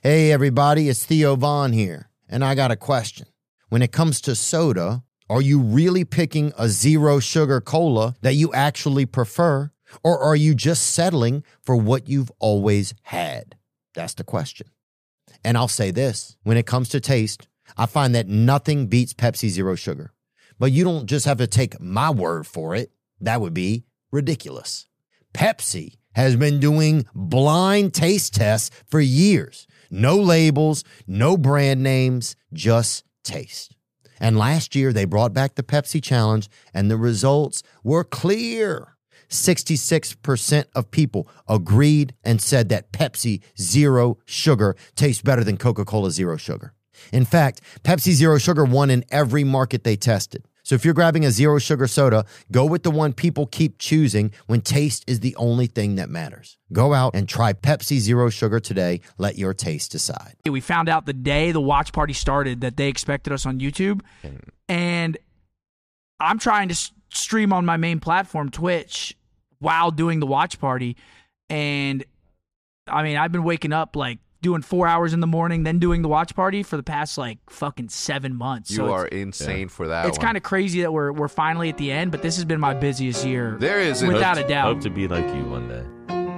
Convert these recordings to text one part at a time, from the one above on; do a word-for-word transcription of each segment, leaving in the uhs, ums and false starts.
Hey everybody, it's Theo Vaughn here, and I got a question. When it comes to soda, are you really picking a zero sugar cola that you actually prefer, or are you just settling for what you've always had? That's the question. And I'll say this, when it comes to taste, I find that nothing beats Pepsi Zero Sugar. But you don't just have to take my word for it. That would be ridiculous. Pepsi has been doing blind taste tests for years. No labels, no brand names, just taste. And last year, they brought back the Pepsi Challenge, and the results were clear. sixty-six percent of people agreed and said that Pepsi Zero Sugar tastes better than Coca-Cola Zero Sugar. In fact, Pepsi Zero Sugar won in every market they tested. So if you're grabbing a zero sugar soda, go with the one people keep choosing when taste is the only thing that matters. Go out and try Pepsi Zero Sugar today. Let your taste decide. We found out the day the watch party started that they expected us on YouTube. And I'm trying to s- stream on my main platform, Twitch, while doing the watch party. And I mean, I've been waking up like doing four hours in the morning, then doing the watch party for the past like fucking seven months. You so are insane yeah. for that. It's kind of crazy that we're we're finally at the end, but this has been my busiest year. There is without hope a to, doubt. Hope to be like you one day.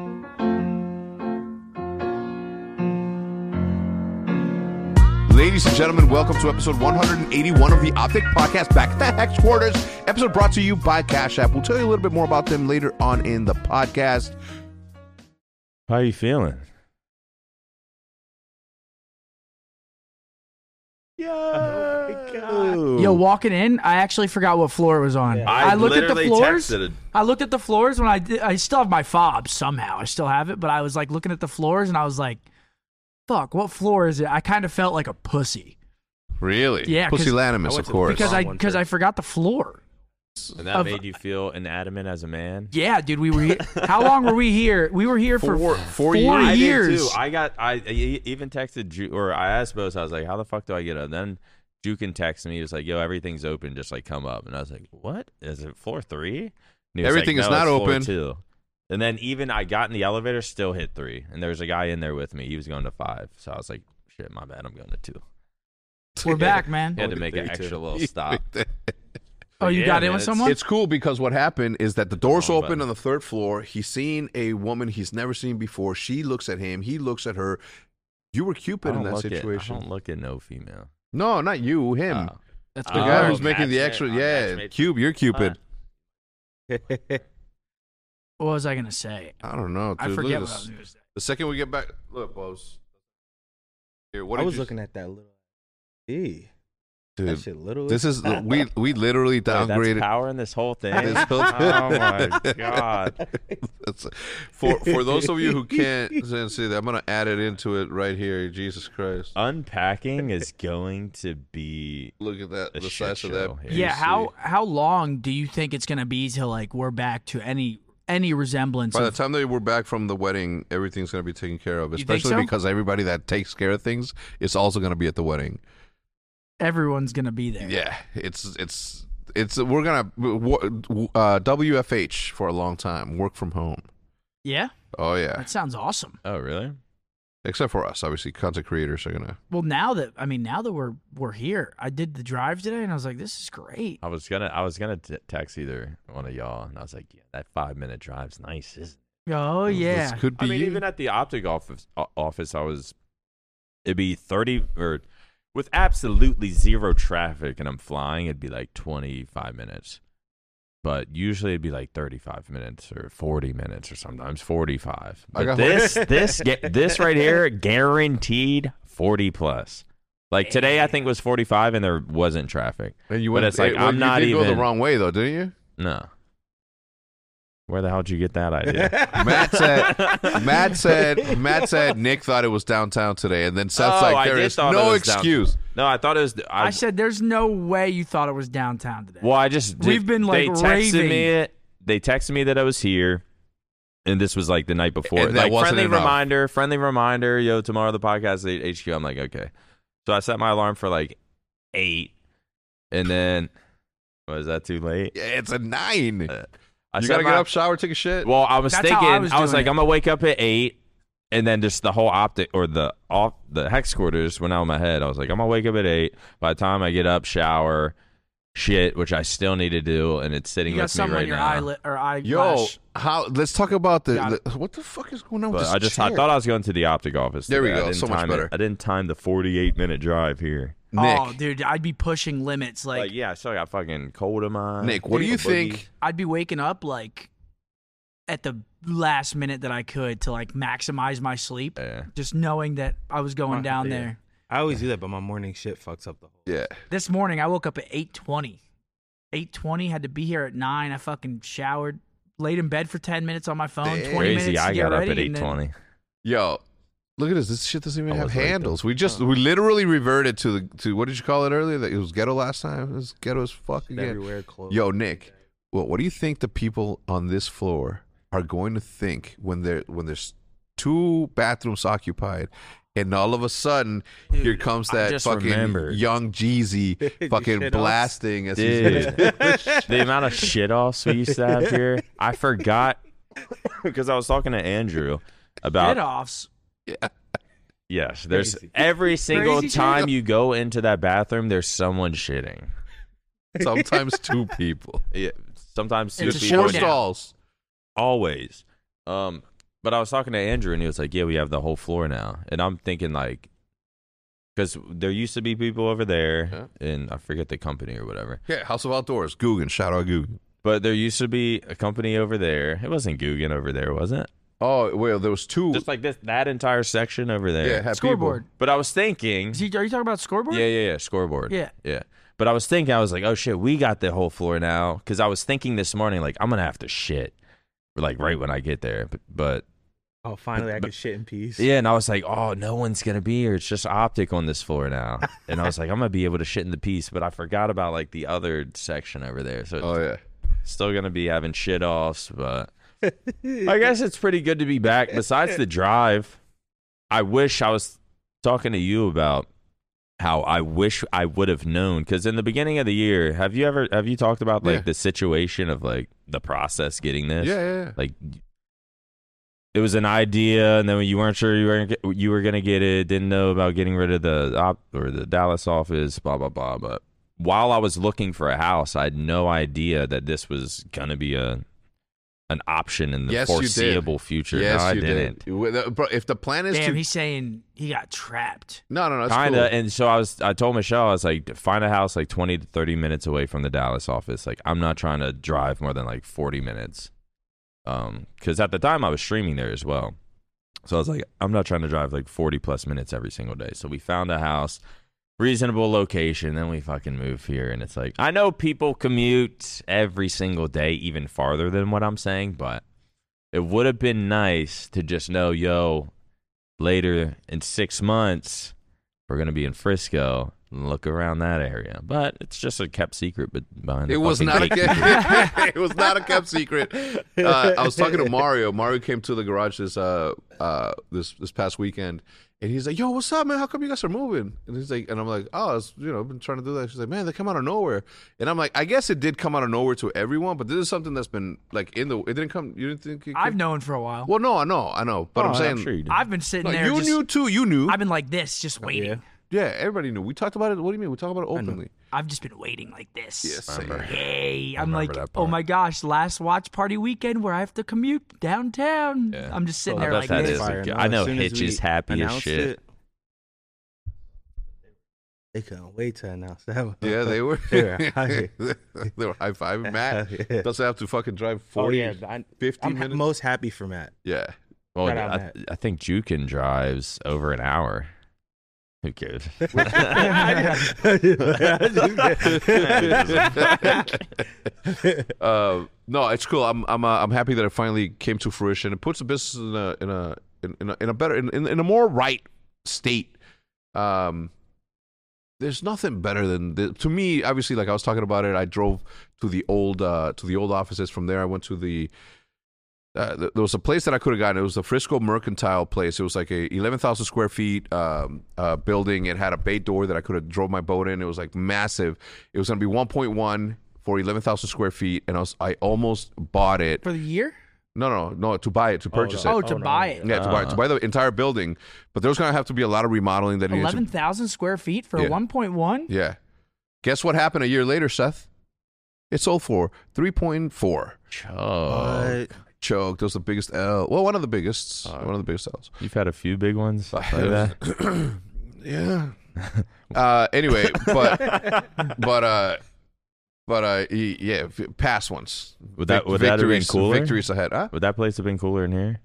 Ladies and gentlemen, welcome to episode one eighty-one of the Optic Podcast, back at the Hex Quarters. Episode brought to you by Cash App. We'll tell you a little bit more about them later on in the podcast. How are you feeling? Yo, oh Yo, walking in, I actually forgot what floor it was on. Yeah. I, I looked at the literally floors. texted it. I looked at the floors when I did. I still have my fob somehow. I still have it, but I was like looking at the floors and I was like, "Fuck, what floor is it?" I kind of felt like a pussy. Really? Yeah, 'cause- Pusillanimous, I went of to the- course. because I Wrong one, because sir. I forgot the floor. And that Of- made you feel inanimate as a man? Yeah, dude, we were. Here. How long were we here? We were here for Four- four, four years. I years. did too. I got. I, I even texted Ju, or I asked Bose. I was like, "How the fuck do I get up?" Then Jukin texted me. He was like, "Yo, everything's open. Just like come up." And I was like, "What? Is it floor three?" And he was Everything like, is "No, not it's floor open." Two. And then even I got in the elevator, still hit three, and there was a guy in there with me. He was going to five, so I was like, "Shit, my bad. I'm going to two." We're back, man. He had to Only make an three, extra too. little stop. Oh, you Yeah, got in man, with it's- someone? It's cool because what happened is that the doors Wrong open button. on the third floor. He's seen a woman he's never seen before. She looks at him. He looks at her. You were I Cupid in don't that look at- situation. I don't look at no female. No, not you. Him. Oh. That's The Oh, guy who's making the matchmade- extra. oh, Yeah, matchmade. Cube. You're Cupid. What was I gonna say? I don't know. I Dude, forget look what at I was this. gonna say. The second we get back, look, Bose. Here, what I did was you looking at that little. Hey, that Dude, shit little. this is we we literally Wait, that's downgraded. power in this whole thing. This whole- Oh my god! That's- for for those of you who can't see that, I'm gonna add it into it right here. Jesus Christ! Unpacking is going to be Look at that. a The shit size of show that. here. Yeah, P C. how how long do you think it's gonna be till like we're back to any any resemblance By the of time that we're back from the wedding, everything's gonna be taken care of. You think Especially so? because everybody that takes care of things is also gonna be at the wedding. everyone's gonna be there? Yeah, it's it's it's we're gonna uh, W F H for a long time. Work from home. Yeah? Oh yeah, That sounds awesome. Oh really? except for us, obviously, content creators are gonna. Well, now that I mean, now that we're we're here, I did the drive today, and I was like, this is great. I was gonna I was gonna t- text either one of y'all, and I was like, yeah, that five minute drive's nice, isn't it? Oh yeah, This could be I mean, you. even at the optic office, o- office, I was. It'd be thirty or with absolutely zero traffic, and I'm flying. It'd be like twenty five minutes. But usually it'd be like thirty-five minutes or forty minutes or sometimes forty-five. I But got- this, this, ge- this right here, guaranteed forty plus. Like today, I think was forty-five and there wasn't traffic. And you But went. it's like, eh, well, I'm you not did go the even- wrong way though, didn't you? No. Where the hell did you get that idea? Matt said. Matt said. Matt said. Nick thought it was downtown today, and then Seth's Oh, like, I "There did is thought it no was down- excuse." No, I thought it was. I, I said, there's no way you thought it was downtown today. Well, I just did, We've been, like, they texted raving. me it. They texted me that I was here, and this was like the night before. And that like wasn't friendly enough. reminder, friendly reminder. Yo, tomorrow the podcast at H Q. I'm like, okay. So I set my alarm for like eight, and then was that too late? Yeah, it's a nine. Uh, I you set gotta my, get up, shower, take a shit. Well, I was That's thinking. how I I was was, doing like, it. I'm gonna wake up at eight, And then just the whole optic or the off the hex quarters went out of my head. I was like, I'm gonna wake up at eight. By the time I get up, shower, shit, which I still need to do, and it's sitting You got with me something right on your now. eyelid or eye Yo, how? Let's talk about the, Got the what the fuck is going on But with this I just chair? I thought I was going to the optic office. There we today. go. I didn't So much time better. It. I didn't time the forty-eight minute drive here. Nick, Oh, dude, I'd be pushing limits. Like, Like, yeah, I still got fucking cold in my. Nick, what do you boogie. think? I'd be waking up like at the last minute that I could to like maximize my sleep, Yeah. just knowing that I was going Uh, down yeah. there. I always do that, but my morning shit fucks up the whole. Yeah, This morning I woke up at eight twenty. eight twenty, had to be here at nine. I fucking showered, laid in bed for ten minutes on my phone, Damn. twenty Crazy. minutes to I get got up ready, at eight and then- twenty. yo, look at this. This shit doesn't even I have was late, handles. We just we literally reverted to the to what did you call it earlier? That it was ghetto last time. It was ghetto as fuck again. Everywhere closed. Yo, Nick, well, what do you think the people on this floor are going to think when they're when there's two bathrooms occupied, and all of a sudden here comes I that just fucking remembered. young Jeezy You fucking shit offs? blasting as Dude, he's the amount of shit offs we used to have here, I forgot because I was talking to Andrew about. Get offs. Yes, there's Crazy. every single Crazy time you go into that bathroom, there's someone shitting. sometimes two people. Yeah, sometimes two It's a There's people. four showdown. stalls. Always. Um, but I was talking to Andrew, and he was like, "Yeah, we have the whole floor now." And I'm thinking like, because there used to be people over there, and I forget the company or whatever. Yeah, House of Outdoors. Guggen, shout out Guggen. But there used to be a company over there. It wasn't Guggen over there, was it? Oh well, there was two. Just like this, that entire section over there. yeah, had Scoreboard. But I was thinking, Is he, are you talking about scoreboard? yeah, yeah, yeah, scoreboard. Yeah. yeah. But I was thinking, I was like, oh shit, we got the whole floor now. Because I was thinking this morning, like, I'm gonna have to shit, like right when I get there. But, but Oh, finally, I But- can shit in peace. yeah, and I was like, oh, no one's gonna be here. It's just optic on this floor now. And I was like, I'm gonna be able to shit in the piece. But I forgot about like the other section over there. So Oh yeah. still gonna be having shit offs, but I guess it's pretty good to be back. Besides the drive, I wish I was talking to you about how I wish I would have known, because in the beginning of the year, have you ever have you talked about like Yeah. the situation of like the process getting this? Yeah, yeah, yeah. Like it was an idea, and then you weren't sure you were you were gonna get it, didn't know about getting rid of the op or the Dallas office, blah blah blah. But while I was looking for a house, I had no idea that this was gonna be a an option in the Yes, you did. foreseeable future. Yes, no, I you didn't. did. With the- bro, If the plan is Damn, to he's saying he got trapped. no, no, no, that's Kinda, cool. and so I was. I told Michelle, I was like, find a house like twenty to thirty minutes away from the Dallas office. Like, I'm not trying to drive more than like forty minutes, um, because at the time I was streaming there as well. So I was like, I'm not trying to drive like forty plus minutes every single day. So we found a house, reasonable location, then we fucking move here, and it's like, I know people commute every single day, even farther than what I'm saying, but it would have been nice to just know, yo, later in six months, we're going to be in Frisco and look around that area. But it's just a kept secret but behind the It was fucking not a gate. it was not a kept secret. Uh, I was talking to Mario. Mario came to the garage this uh uh this this past weekend, and he's like, "Yo, what's up, man? How come you guys are moving?" And he's like, and I'm like, "Oh, it's, you know, I've been trying to do that." She's like, "Man, they come out of nowhere," and I'm like, "I guess it did come out of nowhere to everyone, but this is something that's been like in the. It didn't come. You didn't think it I've came- known for a while. Well, no, I know, I know, but Oh, I'm saying, sure you did. I've been sitting no, there. you just- knew too. You knew. I've been like this, just waiting. yeah. yeah, everybody knew. We talked about it. What do you mean? We talked about it know. openly. I've just been waiting like this. Yes, same. Remember. Hey, I'm remember like, that oh part. my gosh, last watch party weekend where I have to commute downtown. Yeah. I'm just sitting Oh, there I like bet that this. is a Fire, good- no, I know as soon as Hitch is we happy as announced shit. it, they couldn't wait to announce that. Yeah, they were. They were high. they were high fiving Matt. Yeah. Doesn't have to fucking drive Oh forty, yeah, I, fifty I'm ha- minutes. most happy for Matt. yeah. Well, Shout out, I, Matt. I think Jukin drives over an hour. Who cares? uh, no, it's cool. I'm I'm uh, I'm happy that it finally came to fruition. It puts the business in a in a in, in a, in a better in, in in a more right state. Um, there's nothing better than this. To me. Obviously, like I was talking about it, I drove to the old uh, to the old offices. From there, I went to the. Uh, th- there was a place that I could have gotten. It was the Frisco Mercantile place. It was like a eleven thousand square feet um, uh, building. It had a bay door that I could have drove my boat in. It was like massive. It was going to be one point one for eleven thousand square feet, and I was I almost bought it. For the year? No, no, no, to buy it, to purchase Oh, it. to no, buy no, it. Yeah, to buy, to buy the entire building. But there's going to have to be a lot of remodeling that needs Eleven to. thousand square feet for Yeah. one point one. Yeah. Guess what happened a year later, Seth? It sold for three point four. Oh, But Choked. That was the biggest L. Well, one of the biggest. Uh, one of the biggest L's. you've had a few big ones like that. Yeah. Uh, anyway, but but uh, but uh, he- yeah, f- past ones. Would that Vic- would that have been victories- cooler? Victories ahead, huh? Would that place have been cooler in here?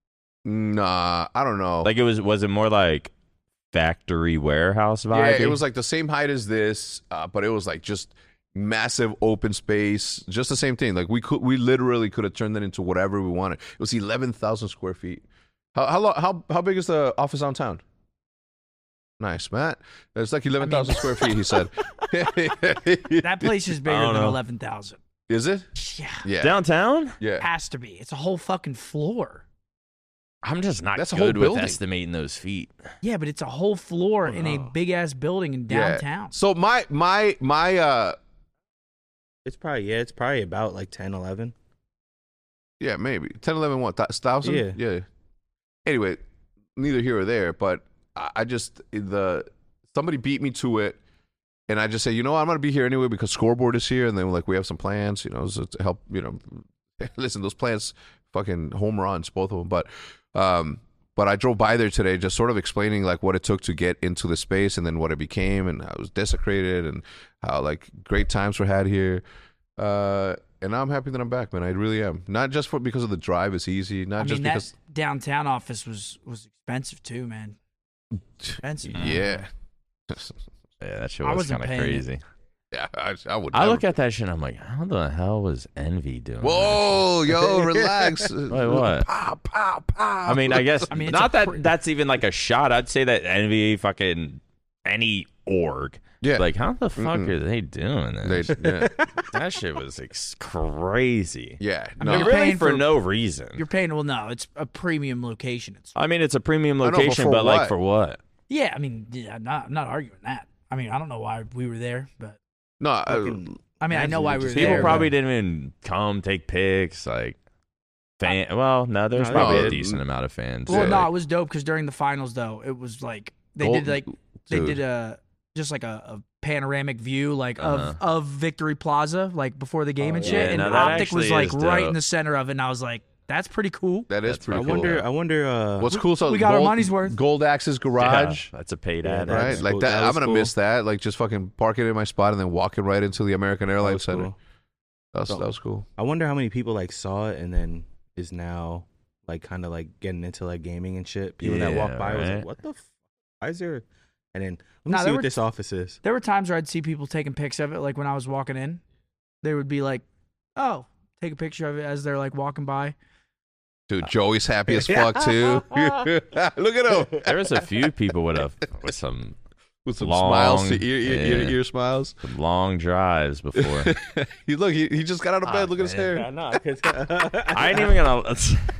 Nah, I don't know. Like it was. Was it more like factory warehouse vibe? Yeah, it was like the same height as this, uh, but it was like just massive open space. Just the same thing. Like we could, we literally could have turned it into whatever we wanted. It was eleven thousand square feet. How how lo- how how big is the office downtown? Nice, Matt. It's like eleven thousand I square feet. He said. That place is bigger I don't than know. eleven thousand. Is it? Yeah, Yeah. downtown. Yeah. has to be. It's a whole fucking floor. I'm just not That's a whole good with building. estimating those feet. Yeah, but it's a whole floor in a Wow. big ass building in Yeah. downtown. So my my my uh it's probably yeah, it's probably about like ten, eleven. yeah maybe ten eleven what th- thousand Yeah. yeah. Anyway, neither here or there, but I, I just the somebody beat me to it. And I just say, you know, I'm gonna be here anyway because scoreboard is here, and then like we have some plans, you know, so to help, you know, listen, those plans, fucking home runs, both of them. But, um, but I drove by there today, just sort of explaining like what it took to get into the space, and then what it became, and how it was desecrated, and how like great times were had here. Uh, and I'm happy that I'm back, man. I really am. Not just for because of the drive is easy, not I just mean, because. that downtown office was was expensive too, man. Expensive. Yeah. Yeah, that shit I was wasn't kind of paying it. crazy. Yeah, I, I would. I never- look at that shit and I'm like, how the hell was Envy doing? that Whoa, yo, relax. Wait, what? Pow, pow, pow. I mean, I guess I mean, it's not a that pr- that's even like a shot. I'd say that Envy, fucking any org, yeah. like how the fuck Mm-mm. are they doing They, this? yeah, That shit was ex- crazy. yeah. I No, mean, Like, you're really paying for, for- no reason. You're paying. Well, no, it's a premium location. It's I mean, it's a premium I know, but location, for but like what? for what? yeah. I mean, yeah, I'm not I'm not arguing that. I mean, I don't know why we were there, but no. I, Fucking- I mean, I know why we were Just there. People Yeah, probably but- didn't even come take pics. Like, fan. Well, no, there's No, probably no, a decent amount of fans. Well, Yeah. no, it was dope because during the finals though, it was like they Gold- did like they dude. did a just like a, a panoramic view like Uh-huh. of of Victory Plaza like before the game Oh, and yeah. shit, Yeah, and no, that Optic was actually like is right in dope. the center of it, and I was like, that's pretty cool. that is That's pretty I cool. wonder. I wonder. Uh, What's cool? So we got our Gold- money's worth. Gold Axe's Yeah, garage, that's a paid Yeah, ad. that's right? Like cool. that. That I'm was gonna cool. miss that. Like just fucking parking in my spot and then walking right into the American that Airlines was Center. cool. That was, So- that was cool. I wonder how many people like saw it and then is now like kind of like getting into like gaming and shit. People that walk Yeah, by was right. like, "What the? F- why is there?" And then let me Nah, see there what were- this office is. There were times where I'd see people taking pics of it, like when I was walking in, they would be like, "Oh, take a picture of it" as they're like walking by. Dude, Joey's happy as fuck too. Look at him There was a few people with a with some with some long- smiles, ear, ear, ear, yeah. ear smiles. some long drives before. he look, he, he just got out of bed. Ah, look at his man. hair. know, cause I ain't even gonna.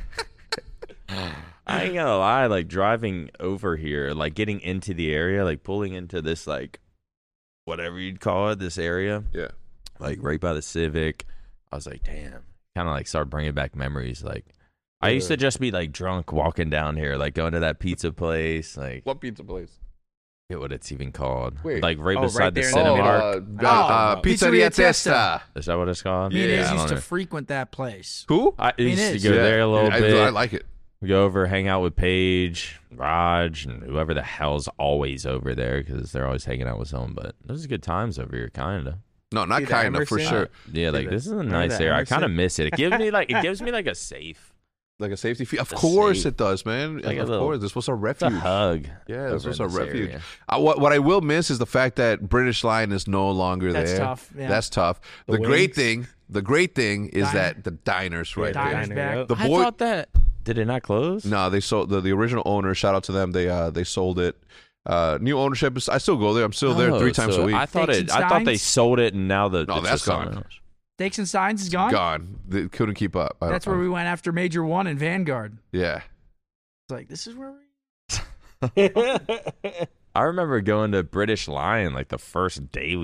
I ain't gonna lie. Like driving over here, like getting into the area, like pulling into this, like whatever you'd call it, this area, Yeah. like right by the Civic. I was like, damn. Kind of like start bringing back memories. Like I used to just be like drunk walking down here, like going to that pizza place, like What pizza place? forget what it's even called. Wait. Like right Oh, beside right the there in Oh, the Cinema. uh, middle. uh, uh, Oh. Pizzeria Pizzeria Testa. Testa. Is that what it's called? Me and Yeah, Iz I used don't to know. frequent that place. Who? I Me and used to Iz. go there a little I, bit. I like it. We go over, hang out with Paige, Raj, and whoever the hell's always over there because they're always hanging out with someone. But those are good times over here, kind of. No, not See the kind of for Emerson? sure. Yeah, like that- this is a remember nice that area. I kind of Emerson? miss it. It gives me like it gives me like a safe, Like a safety fee. Of A course safe- it does, man. like a of little- course. This was a it's a refuge. hug. Yeah, this over was in a this refuge. area. I, what, what I will miss is the fact that British Line is no longer That's there. tough. Yeah. That's tough. The, The great wings. thing, the great thing is Diner. that the diners right Diners there. Diner, back. yep. The I boy, thought that did it not close? no, they sold the, the original owner. Shout out to them. They uh they sold it. Uh, new ownership is. I still go there. I'm still there Oh, three times so a week. I thought Steaks it. and I thought they Steins? sold it, and now the No, it's that's just something gone. else. Steaks and Signs is gone. Gone. They couldn't keep up. I That's don't- where we went after Major One and Vanguard. Yeah. It's like this is where we. I remember going to British Lion like the first day we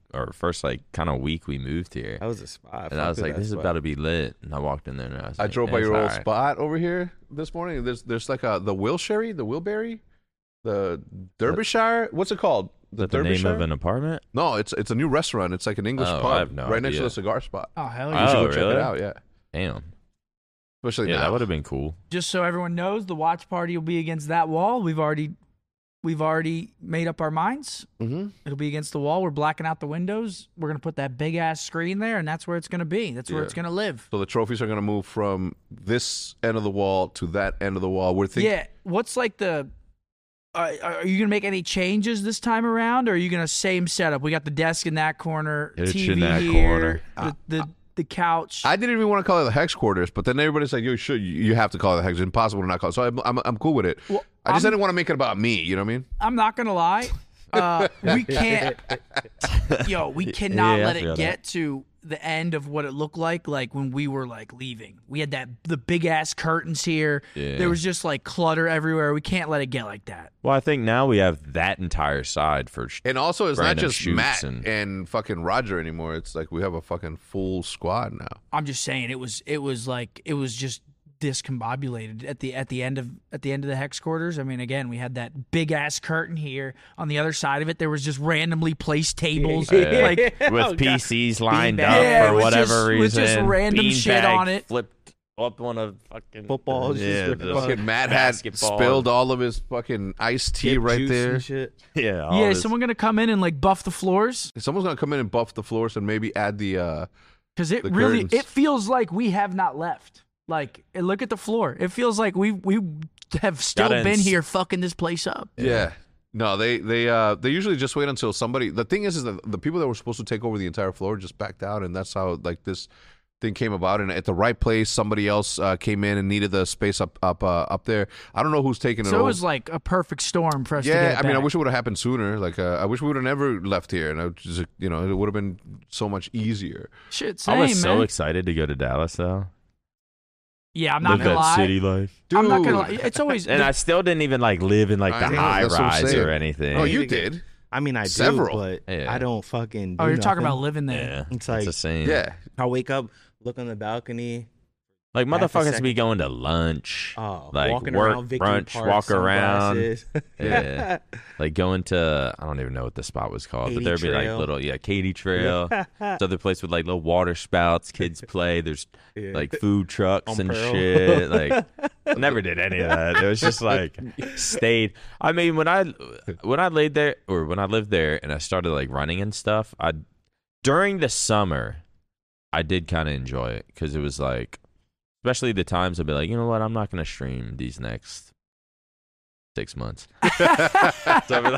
or first like kind of week we moved here. That was a spot. And I was like, this is about to be lit. And I walked in there and I was I like, drove by "It's your old alright." spot over here this morning. There's there's like a the Wilshere, the Wilbury, the Derbyshire. What's it called? Is that the name of an apartment? No, it's it's a new restaurant. It's like an English Oh, pub I have no right next to idea. the cigar spot. Oh hell You yeah! should Oh, go check really? it out. Yeah, Damn. especially Yeah, now. that would have been cool. Just so everyone knows, the watch party will be against that wall. We've already we've already made up our minds. Mm-hmm. It'll be against the wall. We're blacking out the windows. We're gonna put that big ass screen there, and that's where it's gonna be. That's where Yeah. it's gonna live. So the trophies are going to move from this end of the wall to that end of the wall. We're thinking. Yeah. What's like the? Uh, are you gonna make any changes this time around, or are you gonna same setup? We got the desk in that corner, It's T V in that here, corner. the the, the couch. I didn't even want to call it the hex quarters, but then everybody's like, "You should, you have to call it the hex. It's impossible to not call it." So I'm, I'm, I'm cool with it. Well, I just I'm- didn't want to make it about me. You know what I mean? I'm not gonna lie. Uh, we can't. Yo, we cannot Yeah, I let feel it get to the end of what it looked like. Like when we were like leaving, we had that the big ass curtains here. Yeah. There was just like clutter everywhere. We can't let it get like that. Well, I think now we have that entire side for. sh- And also, it's not Random just shoots Matt and- and... fucking Roger anymore. It's like we have a fucking full squad now. I'm just saying it was it was like it was just discombobulated at the at the end of at the end of the hex quarters. I mean, again, we had that big ass curtain here. On the other side of it, there was just randomly placed tables, Yeah. like with Oh, P God. Cs lined Beanbag. up Yeah, for with whatever just- with reason. just random shit Beanbag on it. Flipped up on a fucking Football, just Yeah, ripped the- up. Fucking Matt had basketball. spilled all of his fucking iced tea Dip right juice there. and shit. yeah. all yeah. this- Someone gonna come in and like buff the floors Someone's gonna come in and buff the floors and maybe add the. uh because it The really curtains. it feels like we have not left. Like, and look at the floor. It feels like we we have still Gotta been ins- here fucking this place up. Yeah. No, they they uh they usually just wait until somebody. The thing is, is that the people that were supposed to take over the entire floor just backed out, and that's how like this thing came about. And at the right place, somebody else uh, came in and needed the space up up uh, up there. I don't know who's taking it So it over. was like a perfect storm for us to Yeah, get I mean, I back. wish it would have happened sooner. Like, uh, I wish we would have never left here, and I would just, you know, it would have been so much easier. Shit, same, I was so man. excited to go to Dallas though. Yeah, I'm not Live gonna that lie. city life. I'm not gonna Dude. lie. It's always And I still didn't even like live in like I the know, high that's what I'm rise saying. or anything. Oh, you Nigga. did? I mean, I Several. do, but Yeah. I don't fucking. Do Oh, you're talking nothing. about living there. Yeah, It's it's like- the same. Yeah. I wake up, look on the balcony. like half a motherfuckers second. be going to lunch, Oh, like walking work, around Victory brunch, Park, walk around. sunglasses. Yeah, like going to I don't even know what the spot was called, Katy but there'd be like Trail. little yeah Katy Trail. This other place with like little water spouts, kids play. There's Yeah. like food trucks On and Pearl. shit. Like I never did any of that. It was just like stayed. I mean, when I when I laid there or when I lived there and I started like running and stuff, I during the summer I did kind of enjoy it because it was like, especially the times I'd be like, you know what, I'm not gonna stream these next six months. so, I'd be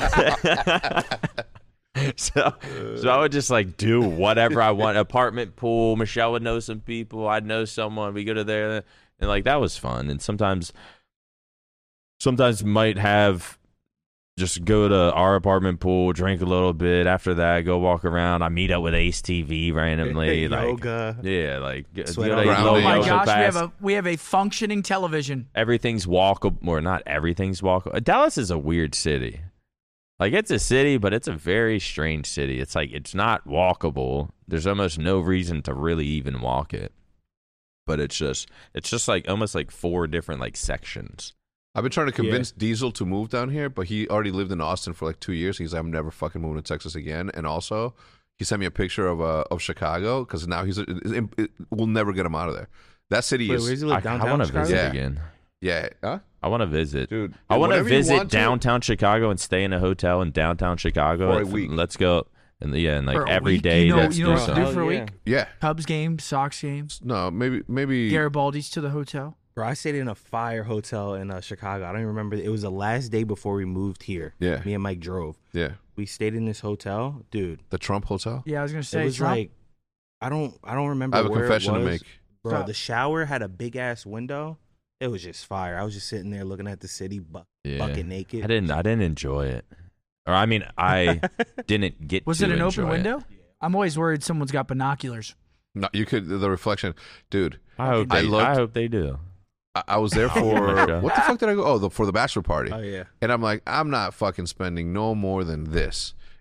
like- so, so I would just like do whatever I want. Apartment pool. Michelle would know some people. I'd know someone. We go to there, and like that was fun. And sometimes, sometimes might have just go to our apartment pool, drink a little bit. After that, go walk around. I meet up with Ace T V randomly. like, yoga. yeah, like go Sweat go on to the these ground. Oh little my yoga gosh, we pass. have a we have a functioning television. Everything's walkable, or not everything's walkable. Dallas is a weird city. Like, it's a city, but it's a very strange city. It's like, it's not walkable. There's almost no reason to really even walk it. But it's just, it's just like almost like four different like sections. I've been trying to convince Diesel to move down here, but he already lived in Austin for like two years. He's like, I'm never fucking moving to Texas again. And also, he sent me a picture of uh, of Chicago because now he's it, it, it, we'll never get him out of there. That city Wait, is where's he I, live? Downtown want to Chicago? visit Yeah. again. yeah, huh? I want to visit. Dude. I want to whenever you visit want to- downtown Chicago and stay in a hotel in downtown Chicago. For a If- week. Let's go. And yeah, and like For a every week? day. You know, let's you do know what to do something. for a yeah. week? Yeah, Cubs game, Sox games, no, maybe maybe Garibaldi's to the hotel. Bro, I stayed in a fire hotel in uh, Chicago. I don't even remember. It was the last day before we moved here. Yeah. Me and Mike drove. yeah We stayed in this hotel, dude. the Trump Hotel. Yeah, I was gonna say It was Trump. like, I don't, I don't remember. I have a where it confession to was. make. Bro, Stop. the shower had a big ass window. It was just fire. I was just sitting there looking at the city, bu- Yeah. bucket naked. I didn't. I didn't enjoy it. Or I mean, I didn't get. Was to it an enjoy open window? I'm always worried someone's got binoculars. No, you could the reflection, dude. I hope. I They, looked- I hope they do. I, I was there Oh, my for God. what the fuck did I go? Oh, the, for the bachelor party. Oh yeah. And I'm like, I'm not fucking spending no more than this.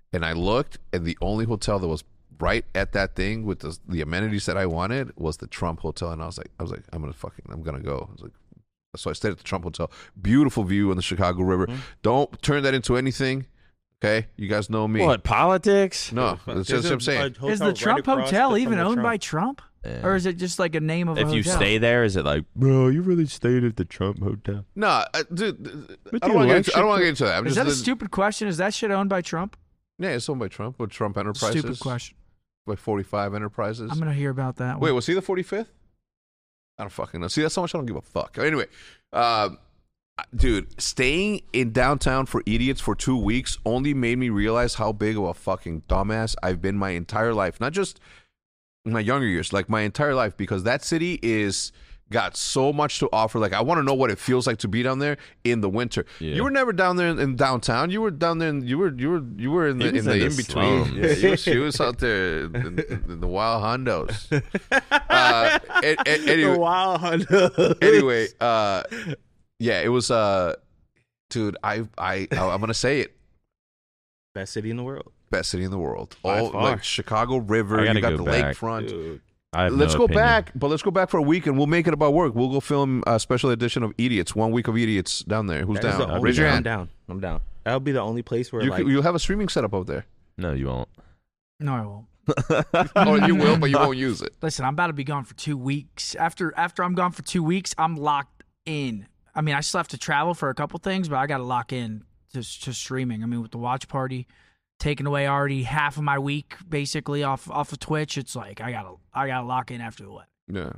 and I looked, and the only hotel that was right at that thing with the, the amenities that I wanted was the Trump Hotel, and I was like, I was like, I'm gonna fucking, I'm gonna go. I was like, so I stayed at the Trump Hotel. Beautiful view on the Chicago River. Mm-hmm. Don't turn that into anything. Okay, you guys know me. What, politics? No, that's just what I'm saying. Is the Trump right Hotel even owned Trump. by Trump? Yeah. Or is it just like a name of if a hotel? If you stay there, is it like, bro, you really stayed at the Trump Hotel? No, uh, dude, I don't want to get, get into that. I'm is just, that a stupid question? Is that shit owned by Trump? Yeah, it's owned by Trump. With Trump Enterprises. Stupid question. By forty-five Enterprises. I'm going to hear about that one. Wait, was he the forty-fifth? I don't fucking know. See, that's so much I don't give a fuck. Anyway, uh, dude, staying in downtown for idiots for two weeks only made me realize how big of a fucking dumbass I've been my entire life. Not just in my younger years, like my entire life, because that city is got so much to offer. Like, I want to know what it feels like to be down there in the winter. Yeah. You were never down there in, in downtown. You were down there. In, you were you were you were in the in the in between. Yeah, you was, you was out there in, in, in the wild hundos. Uh, and, and, anyway, the wild hundos. Anyway, uh, yeah, it was. Uh, dude, I I I'm gonna say it. Best city in the world. Best city in the world. All like Chicago River. You got go the back. lakefront. Dude. Let's no go opinion. back, but let's go back for a week, and we'll make it about work. We'll go film a special edition of Idiots, one week of Idiots down there. Who's that down? Raise your I'm hand. down. I'm down. That'll be the only place where you like can, you'll have a streaming setup over there. No, you won't. No, I won't. Or you will, but you won't use it. Listen, I'm about to be gone for two weeks. After after I'm gone for two weeks, I'm locked in. I mean, I still have to travel for a couple things, but I got to lock in to, to streaming. I mean, with the watch party taking away already half of my week basically off off of Twitch, it's like I gotta I gotta lock in after the wedding. Yeah,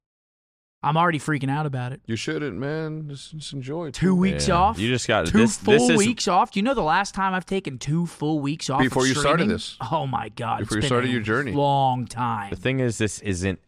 I'm already freaking out about it. you shouldn't, man. Just, just enjoy it. Two weeks Yeah. off. You just got two this, full this is, weeks off. Do you know the last time I've taken two full weeks off Before of you started streaming? this. Oh my god! Before it's you been started a your journey. long time. The thing is, this isn't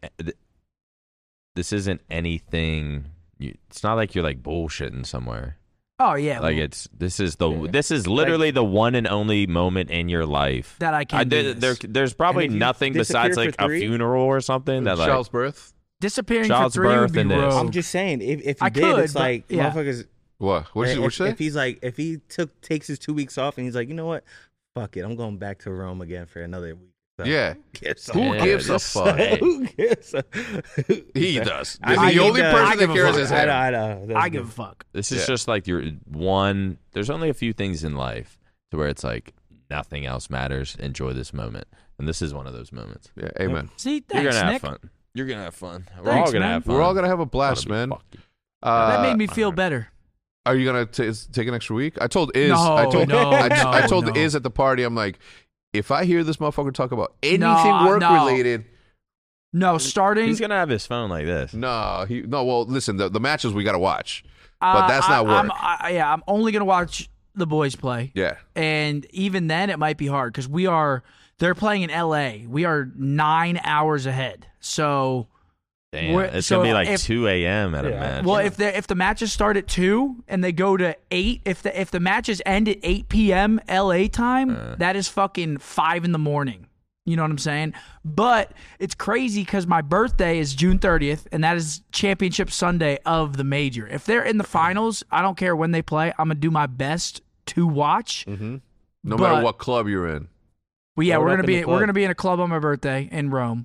this isn't anything. You, it's not like you're like bullshitting somewhere. Oh yeah, Like well, it's this is the Yeah. this is literally Like- the one and only moment in your life that I can. I, do there, this. there, there's probably And if you nothing disappear besides for like a three- funeral or something that like Child's birth. Disappearing Child's for three would birth be and this. rough. I'm just saying, if if you I did, could, it's but- like yeah. motherfuckers. What? What'd you, if, what'd you say? if he's like, if he took takes his two weeks off and he's like, you know what, fuck it, I'm going back to Rome again for another week. So, Yeah. who gives a Who Yeah, gives a just- fuck? Hey. Who gives a- He does. I the mean, he only does. person I that give a cares fuck. is I him. know, I know. That's I give a good. fuck. this is Yeah. just like your one. There's only a few things in life to where it's like nothing else matters. Enjoy this moment, and this is one of those moments. Yeah, amen. See, You're thanks, gonna have Nick. fun. You're gonna have fun. We're Thanks, all gonna man. have fun. We're all gonna have a blast, Gonna be man. fucking- Uh, That made me feel better. Are you gonna t- take an extra week? I told Iz. No, I told. no, I, no, I told no. Iz at the party. I'm like, if I hear this motherfucker talk about anything No, work no. related, No, starting. He's gonna have his phone like this. no, he no. Well, listen, the, the matches we gotta watch, uh, but that's not I, I'm, work. I, yeah, I'm only gonna watch the boys play, yeah, and even then, it might be hard because we are. They're playing in L A. We are nine hours ahead. So, Damn, We're- it's so gonna be like if- two a.m. at a Yeah. match. well, if the if the matches start at two and they go to eight, if the if the matches end at eight p.m. L A time, Uh. that is fucking five in the morning. You know what I'm saying? But it's crazy because my birthday is June thirtieth, and that is championship Sunday of the major. If they're in the finals, I don't care when they play. I'm gonna do my best to watch. mm-hmm. no But- matter what club you're in. But yeah, Load we're up gonna in be the we're club. gonna be in a club on my birthday in Rome.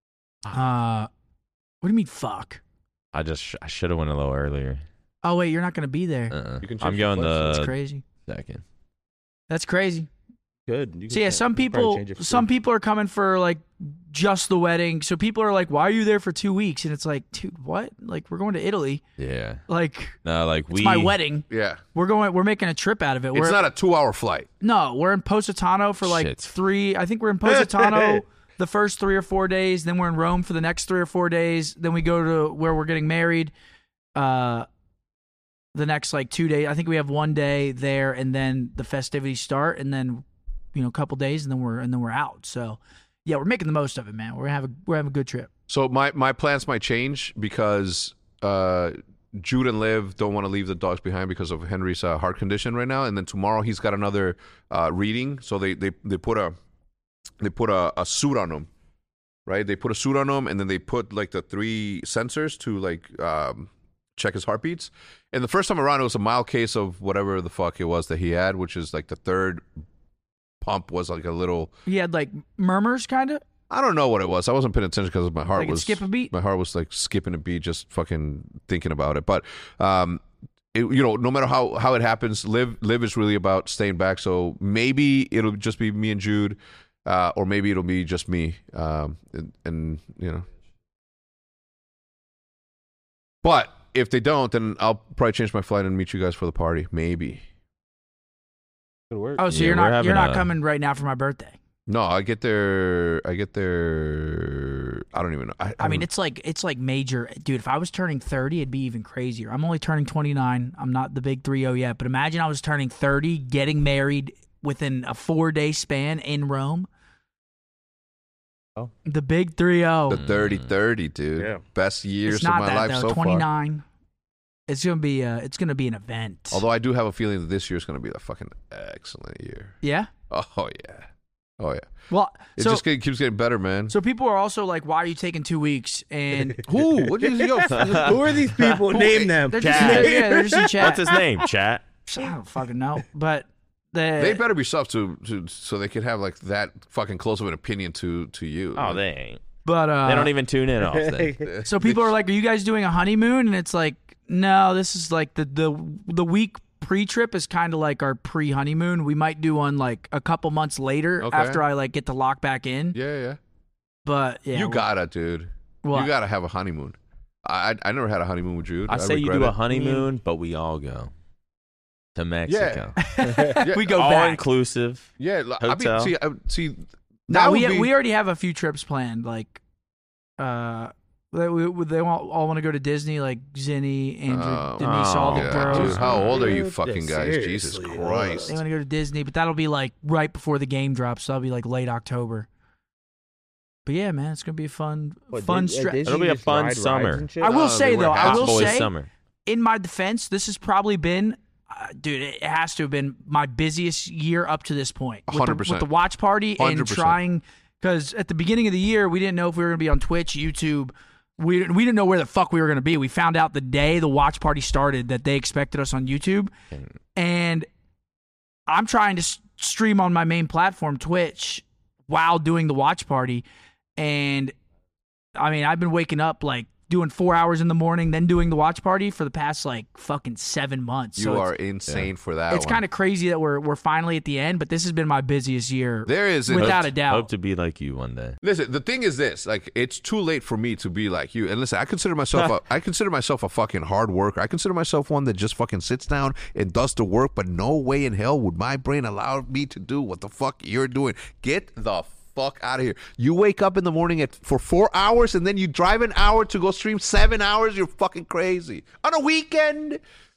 Uh, what do you mean fuck? I just sh- I should have went a little earlier. Oh wait, you're not gonna be there. Uh-uh. You can change I'm the going clubs. That's the crazy. second. That's crazy. Good. You So can yeah, cha- some you can probably people change it for some free. people are coming for like just the wedding. So people are like, "Why are you there for two weeks?" And it's like, dude, what? Like we're going to Italy. Yeah. Like No, like it's we. my wedding. Yeah, We're going. We're making a trip out of it. We're it's not a two-hour flight. no. We're in Positano for like Shit. three. I think we're in Positano the first three or four days. Then we're in Rome for the next three or four days. Then we go to where we're getting married. Uh, the next like two days. I think we have one day there, and then the festivities start, and then you know a couple days, and then we're and then we're out. So yeah, we're making the most of it, man. We're having we're having a good trip. So my my plans might change because uh, Jude and Liv don't want to leave the dogs behind because of Henry's uh, heart condition right now. And then tomorrow he's got another uh, reading, so they they they put a they put a, a suit on him, right? They put a suit on him, and then they put like the three sensors to like um, check his heartbeats. And the first time around, it was a mild case of whatever the fuck it was that he had, which is like the third pump was like a little. He had like murmurs, kind of. I don't know what it was. I wasn't paying attention because my heart Like it'd was skip a beat? My heart was like skipping a beat, just fucking thinking about it. But um, it, you know, no matter how how it happens, live live is really about staying back. So maybe it'll just be me and Jude, uh, or maybe it'll be just me. Um, and, and you know, but if they don't, then I'll probably change my flight and meet you guys for the party. Maybe. Good work. Oh, so Yeah, you're we're not you're having not a- coming right now for my birthday. No, I get there. I get there. I don't even know. I, I mean, don't- it's like it's like major, dude. If I was turning thirty, it'd be even crazier. I'm only turning twenty-nine. I'm not the big three oh yet, but imagine I was turning thirty, getting married within a four day span in Rome. Oh. The big three oh. the thirty thirty, dude. Yeah. Best years It's of not my that life though. so far. twenty-nine. It's gonna be uh it's gonna be an event. Although I do have a feeling that this year's going to be a fucking excellent year. yeah. Oh yeah, oh yeah. Well, It so just get, keeps getting better, man. so people are also like, why are you taking two weeks? And Who? What did you go? Who are these people? Name them. they're just Chat. yeah, they're just in chat. What's his name? Chat. I don't fucking know, but the They better be soft to, to so they can have like that fucking close of an opinion to to you. Oh, they ain't. but uh, They don't even tune in often. So people are like, "Are you guys doing a honeymoon?" And it's like, no, this is like the the the week pre-trip is kind of like our pre-honeymoon. We might do one like a couple months later Okay. after I like get to lock back in. Yeah, yeah. But yeah, you well, gotta, dude. What? You gotta have a honeymoon. I I, I never had a honeymoon with Jude. I say you regret do a it. honeymoon, but we all go to Mexico. Yeah. we go all back. inclusive. Yeah, I mean, Hotel. see, I, see. No, that we would be- we already have a few trips planned. Like, uh, they, we, they all, all want to go to Disney. Like Zinni, Andrew, Oh, Denise, all the yeah, girls. dude, how old are you, Dude, fucking guys? seriously, Jesus uh, Christ! They want to go to Disney, but that'll be like right before the game drops. So that'll be like late October. But yeah, man, it's gonna be a fun, What, fun Dis- uh, stretch. Disney It'll be a just fun ride rides summer. and shit? I will Uh, say they wear though, I hats. will Boys say, summer. in my defense, this has probably been, uh, dude, it has to have been my busiest year up to this point. With the, one hundred percent. with the watch party one and hundred percent. trying, because at the beginning of the year, we didn't know if we were going to be on Twitch, YouTube. We, didn't- we didn't know where the fuck we were going to be. We found out the day the watch party started that they expected us on YouTube. And I'm trying to s- stream on my main platform, Twitch, while doing the watch party. And I mean, I've been waking up like doing four hours in the morning, then doing the watch party for the past like fucking seven months. You so are it's, insane for that. it's one. kind of crazy that we're we're finally at the end, but this has been my busiest year. There is an- without Hope- a doubt. Hope to be like you one day. Listen, the thing is this: like, it's too late for me to be like you. And listen, I consider myself a, I consider myself a fucking hard worker. I consider myself one that just fucking sits down and does the work. But no way in hell would my brain allow me to do what the fuck you're doing. Get the fuck out of here! You wake up in the morning at for four hours and then you drive an hour to go stream seven hours. You're fucking crazy on a weekend.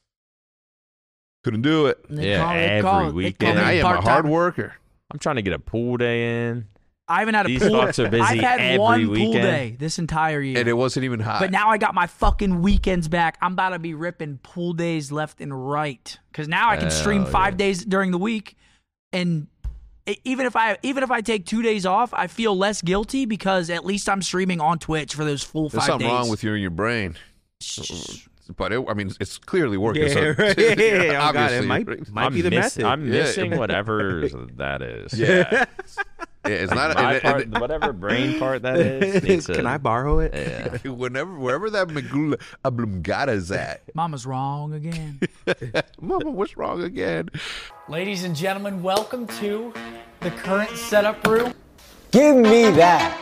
Couldn't do it. They Yeah, call- they every call- they weekend. call And me I am a part-time. hard worker. I'm trying to get a pool day in. I haven't had a These pool. fucks are busy I've had every one pool weekend. day this entire year. And it wasn't even hot. But now I got my fucking weekends back. I'm about to be ripping pool days left and right because now I can stream Hell five yeah. days during the week, and e- even if I even if I take two days off, I feel less guilty because at least I'm streaming on Twitch for those full There's five something days. wrong with you and your brain. But it, I mean, it's clearly working. Yeah, so, right. Yeah, yeah, oh, God, obviously, it might, might I'm be the miss- method. I'm Yeah. missing whatever that is. Yeah, Yeah, it's not. My and- part, and- whatever brain part that is. needs Can to- I borrow it? Yeah. whenever, wherever that Megula Oblongata's at, Mama's wrong again. Mama, what's wrong again? Ladies and gentlemen, welcome to the current setup room. Give me that.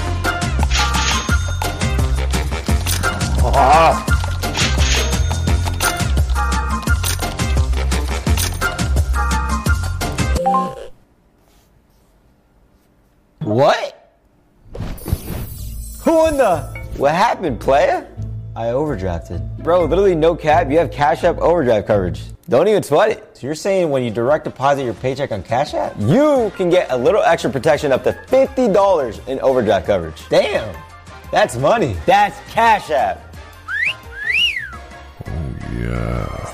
What? Who in the? What happened, playa? I overdrafted. Bro, literally no cap. You have Cash App overdraft coverage. Don't even sweat it. So you're saying when you direct deposit your paycheck on Cash App, you can get a little extra protection up to fifty dollars in overdraft coverage. Damn. That's money. That's Cash App. Yeah.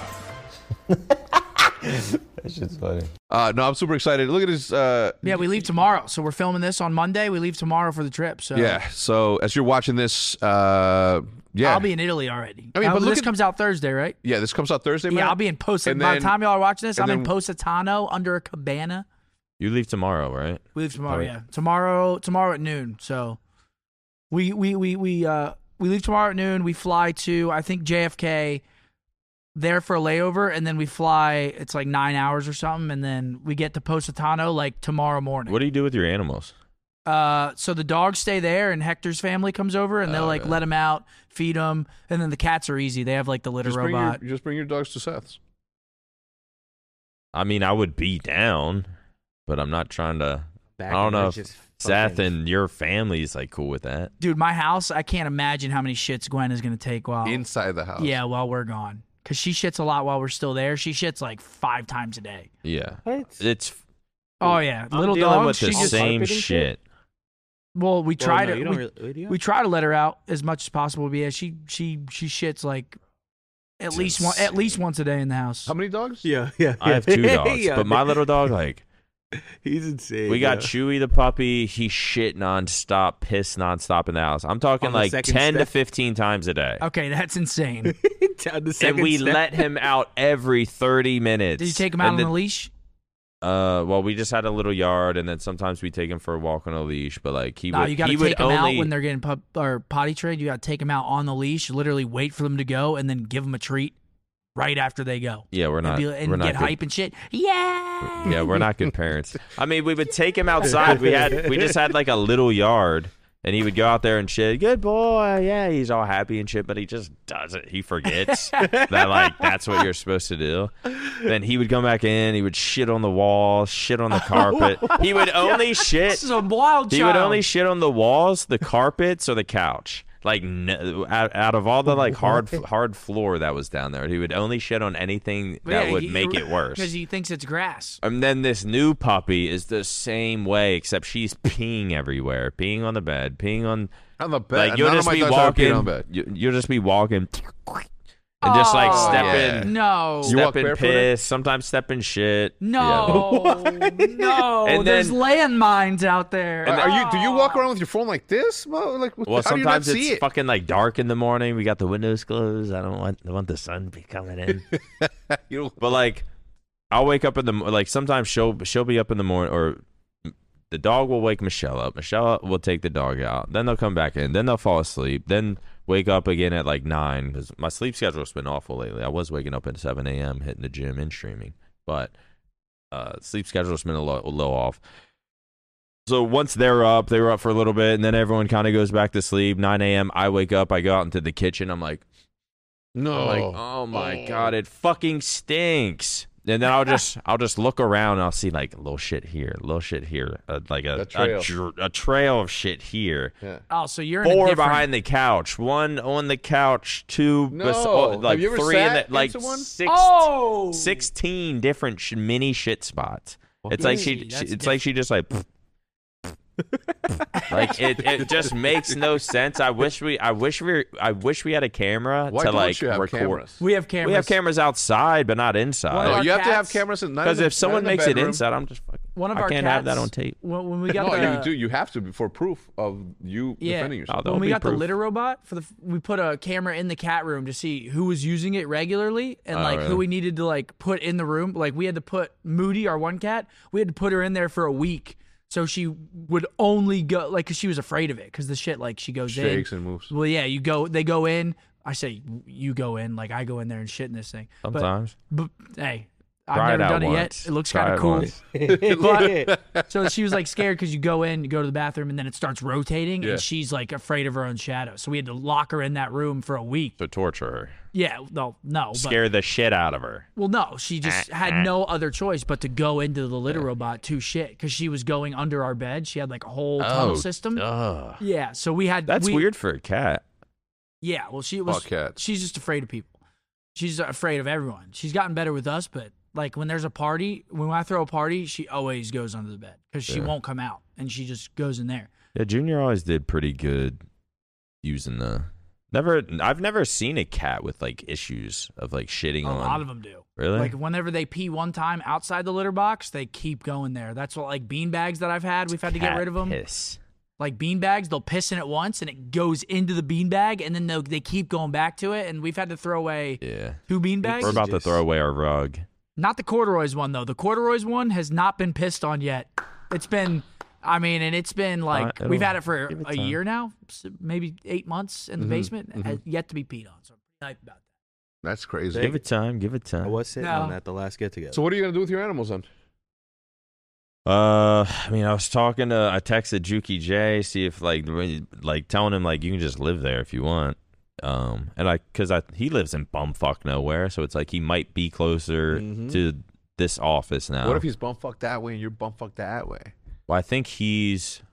That shit's funny. Uh, no, I'm super excited. Look at this. Uh, Yeah, we leave tomorrow, so we're filming this on Monday. We leave tomorrow for the trip. So yeah. So as you're watching this, uh, yeah, I'll be in Italy already. I mean, Uh, but look this at- comes out Thursday, right? yeah. This comes out Thursday, man. Yeah, I'll be in Post. By And the then- time y'all are watching this, and I'm in then- Positano under a cabana. You leave tomorrow, right? We leave tomorrow. Right. Yeah, tomorrow. Tomorrow at noon. So we we we we uh we leave tomorrow at noon. We fly to I think J F K. There for a layover, and then we fly. It's like nine hours or something, and then we get to Positano like tomorrow morning. What do you do with your animals? Uh, so the dogs stay there, and Hector's family comes over, and they'll Oh, like okay. let them out, feed them, and then the cats are easy. They have like the litter Just bring, robot. your, just bring your dogs to Seth's. I mean, I would be down, but I'm not trying to. Back I don't and know they're if just Seth fucking- and your family's like cool with that. Dude, my house. I can't imagine how many shits Gwen is gonna take while Inside the house. yeah while we're gone. Cause she shits a lot while we're still there. She shits like five times a day. Yeah, What? it's Oh yeah, I'm little dealing dogs. with She the just same Carpeting shit. shit? well, we Well, try no, to you don't we, really- do you? we try to let her out as much as possible. But yeah, she she she shits like at It's least one at insane. least once a day in the house. How many dogs? Yeah, yeah. I have two dogs, Yeah. but my little dog, like, he's insane. we got yeah. Chewy the puppy. He shit nonstop, piss nonstop in the house. I'm talking On the like second ten to step? fifteen times a day. Okay, that's insane. Down the And second we step. let him out every thirty minutes. Did you take him out And on then- a leash? Uh, well, we just had a little yard, and then sometimes we take him for a walk on a leash. But like he No, would, you got he to would take them only out when they're getting pub, or potty trained. You got to take them out on the leash. Literally wait for them to go, and then give them a treat right after they go. yeah, we're And, not, be, and we're get not good. hype and shit. Yeah. Yeah, we're not good parents. I mean, we would take him outside. We had we just had like a little yard, and he would go out there and shit. Good boy, yeah, he's all happy and shit, but he just does it. He forgets that like that's what you're supposed to do. Then he would come back in. He would shit on the wall, shit on the carpet. He would only shit. This is a wild He child. would only shit on the walls, the carpets, or the couch. Like no, out, out of all the like hard hard floor that was down there, he would only shit on anything But that yeah, would he- make it worse. because he thinks it's grass. And then this new puppy is the same way, except she's peeing everywhere, peeing on the bed, peeing on On the bed. like you'll None just of my be dogs ever peed walking, on bed. you, you'll just be walking, and just like Oh, stepping, No. You walk stepping barefooted? piss, sometimes stepping shit. No. no. And There's then- landmines out there. Uh, Are you? Do you walk around with your phone like this? Well, like, Well, how do you not sometimes see it's it? fucking like dark in the morning. We got the windows closed. I don't want I want the sun to be coming in. You know, But like, I'll wake up in the like. Sometimes she'll she'll be up in the morning, or the dog will wake Michelle up. Michelle will take the dog out. Then they'll come back in. Then they'll fall asleep. Then wake up again at like nine because my sleep schedule's been awful lately. I was waking up at seven a.m. hitting the gym and streaming, but uh, sleep schedule's been a little, a little off. So once they're up, they were up for a little bit, and then everyone kind of goes back to sleep. nine a.m. I wake up. I go out into the kitchen. I'm like. no. I'm like, oh my god, it fucking stinks. And then I'll just I'll just look around and I'll see like a little shit here, a little shit here, uh, like a A trail. A, dr- a trail of shit here. Yeah. Oh, so you're in a Four different... behind the couch, one on the couch, two, No. bes- oh, Have like you ever three in sat the, like into one? six, Oh! sixteen different sh- mini shit spots. It's like she, Hey, she that's it's like she just like. like it, it just makes no sense. I wish we I wish we I wish we had a camera Why to don't like you have record. cameras? We have cameras. We have cameras outside, but not inside. One of No, our you have to have cats- cameras in Because if someone makes it inside, I'm just fucking. One of I our can't cats, have that on tape. When, when we got No, the, you do. You have to for proof of you Yeah. defending yourself. Oh, when we be got the proof. litter robot for the, we put a camera in the cat room to see who was using it regularly and Oh, like who really? we needed to like put in the room. Like we had to put Moody, our one cat, we had to put her in there for a week so she would only go like because she was afraid of it because the shit like she goes Shakes in. and moves. Well, yeah, you go, they go in. I say you go in, like I go in there and shit in this thing. But- Sometimes. but, hey, I've Try it never out done it once. yet. It looks Try kind of it cool. once. But so she was like scared because you go in, you go to the bathroom, and then it starts rotating, Yeah. and she's like afraid of her own shadow. So we had to lock her in that room for a week. To torture her, Yeah, no, no, but scare the shit out of her. well, no, she just had no other choice but to go into the litter robot to shit because she was going under our bed. She had like a whole tunnel system. Ugh. Yeah, so we had That's we- weird for a cat. Yeah, well, she was. Fuck cats. She's just afraid of people. She's afraid of everyone. She's gotten better with us, but like when there's a party, when I throw a party, she always goes under the bed because she Yeah. won't come out, and she just goes in there. Yeah, Junior always did pretty good using the. Never, I've never seen a cat with like issues of like shitting A on. lot of them do. Really? Like whenever they pee one time outside the litter box, they keep going there. That's what like bean bags that I've had. We've had to get Cat rid of them. Piss. Like bean bags, they'll piss in it once, and it goes into the bean bag, and then they'll- they keep going back to it. And we've had to throw away Yeah. two bean bags. We're about to just- throw away our rug. Not the corduroys one though. The corduroys one has not been pissed on yet. It's been, I mean, and it's been like Uh, we've it'll- had it for give it a time. year now, s- maybe eight months in the Mhm, basement, mhm. has yet to be peed on. So I'm pretty hyped about that. That's crazy. Give it time. Give it I time. was sitting No. on that the last get together. So what are you gonna do with your animals then? Uh, I mean, I was talking to, I texted Juki J, see if like, like telling him like you can just live there if you want. Um, and I, cause I, he lives in bumfuck nowhere, so it's like he might be closer Mhm. to this office now. What if he's bumfucked that way and you're bumfucked that way? Well, I think he's,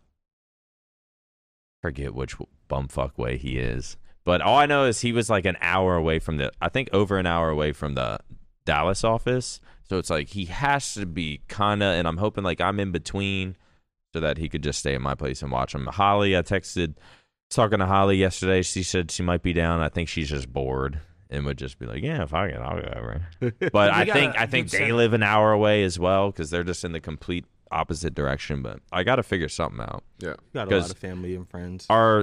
forget which bumfuck way he is, but all I know is he was like an hour away from the, I think over an hour away from the Dallas office. So it's like he has to be kind of, and I'm hoping like I'm in between so that he could just stay at my place and watch him. Holly, I texted, talking to Holly yesterday. She said she might be down. I think she's just bored and would just be like, yeah, if I can, I'll go over. But I got think a I think good they setup. live an hour away as well because they're just in the complete opposite direction. But I got to figure something out. Yeah. Got a 'cause lot of family and friends. Our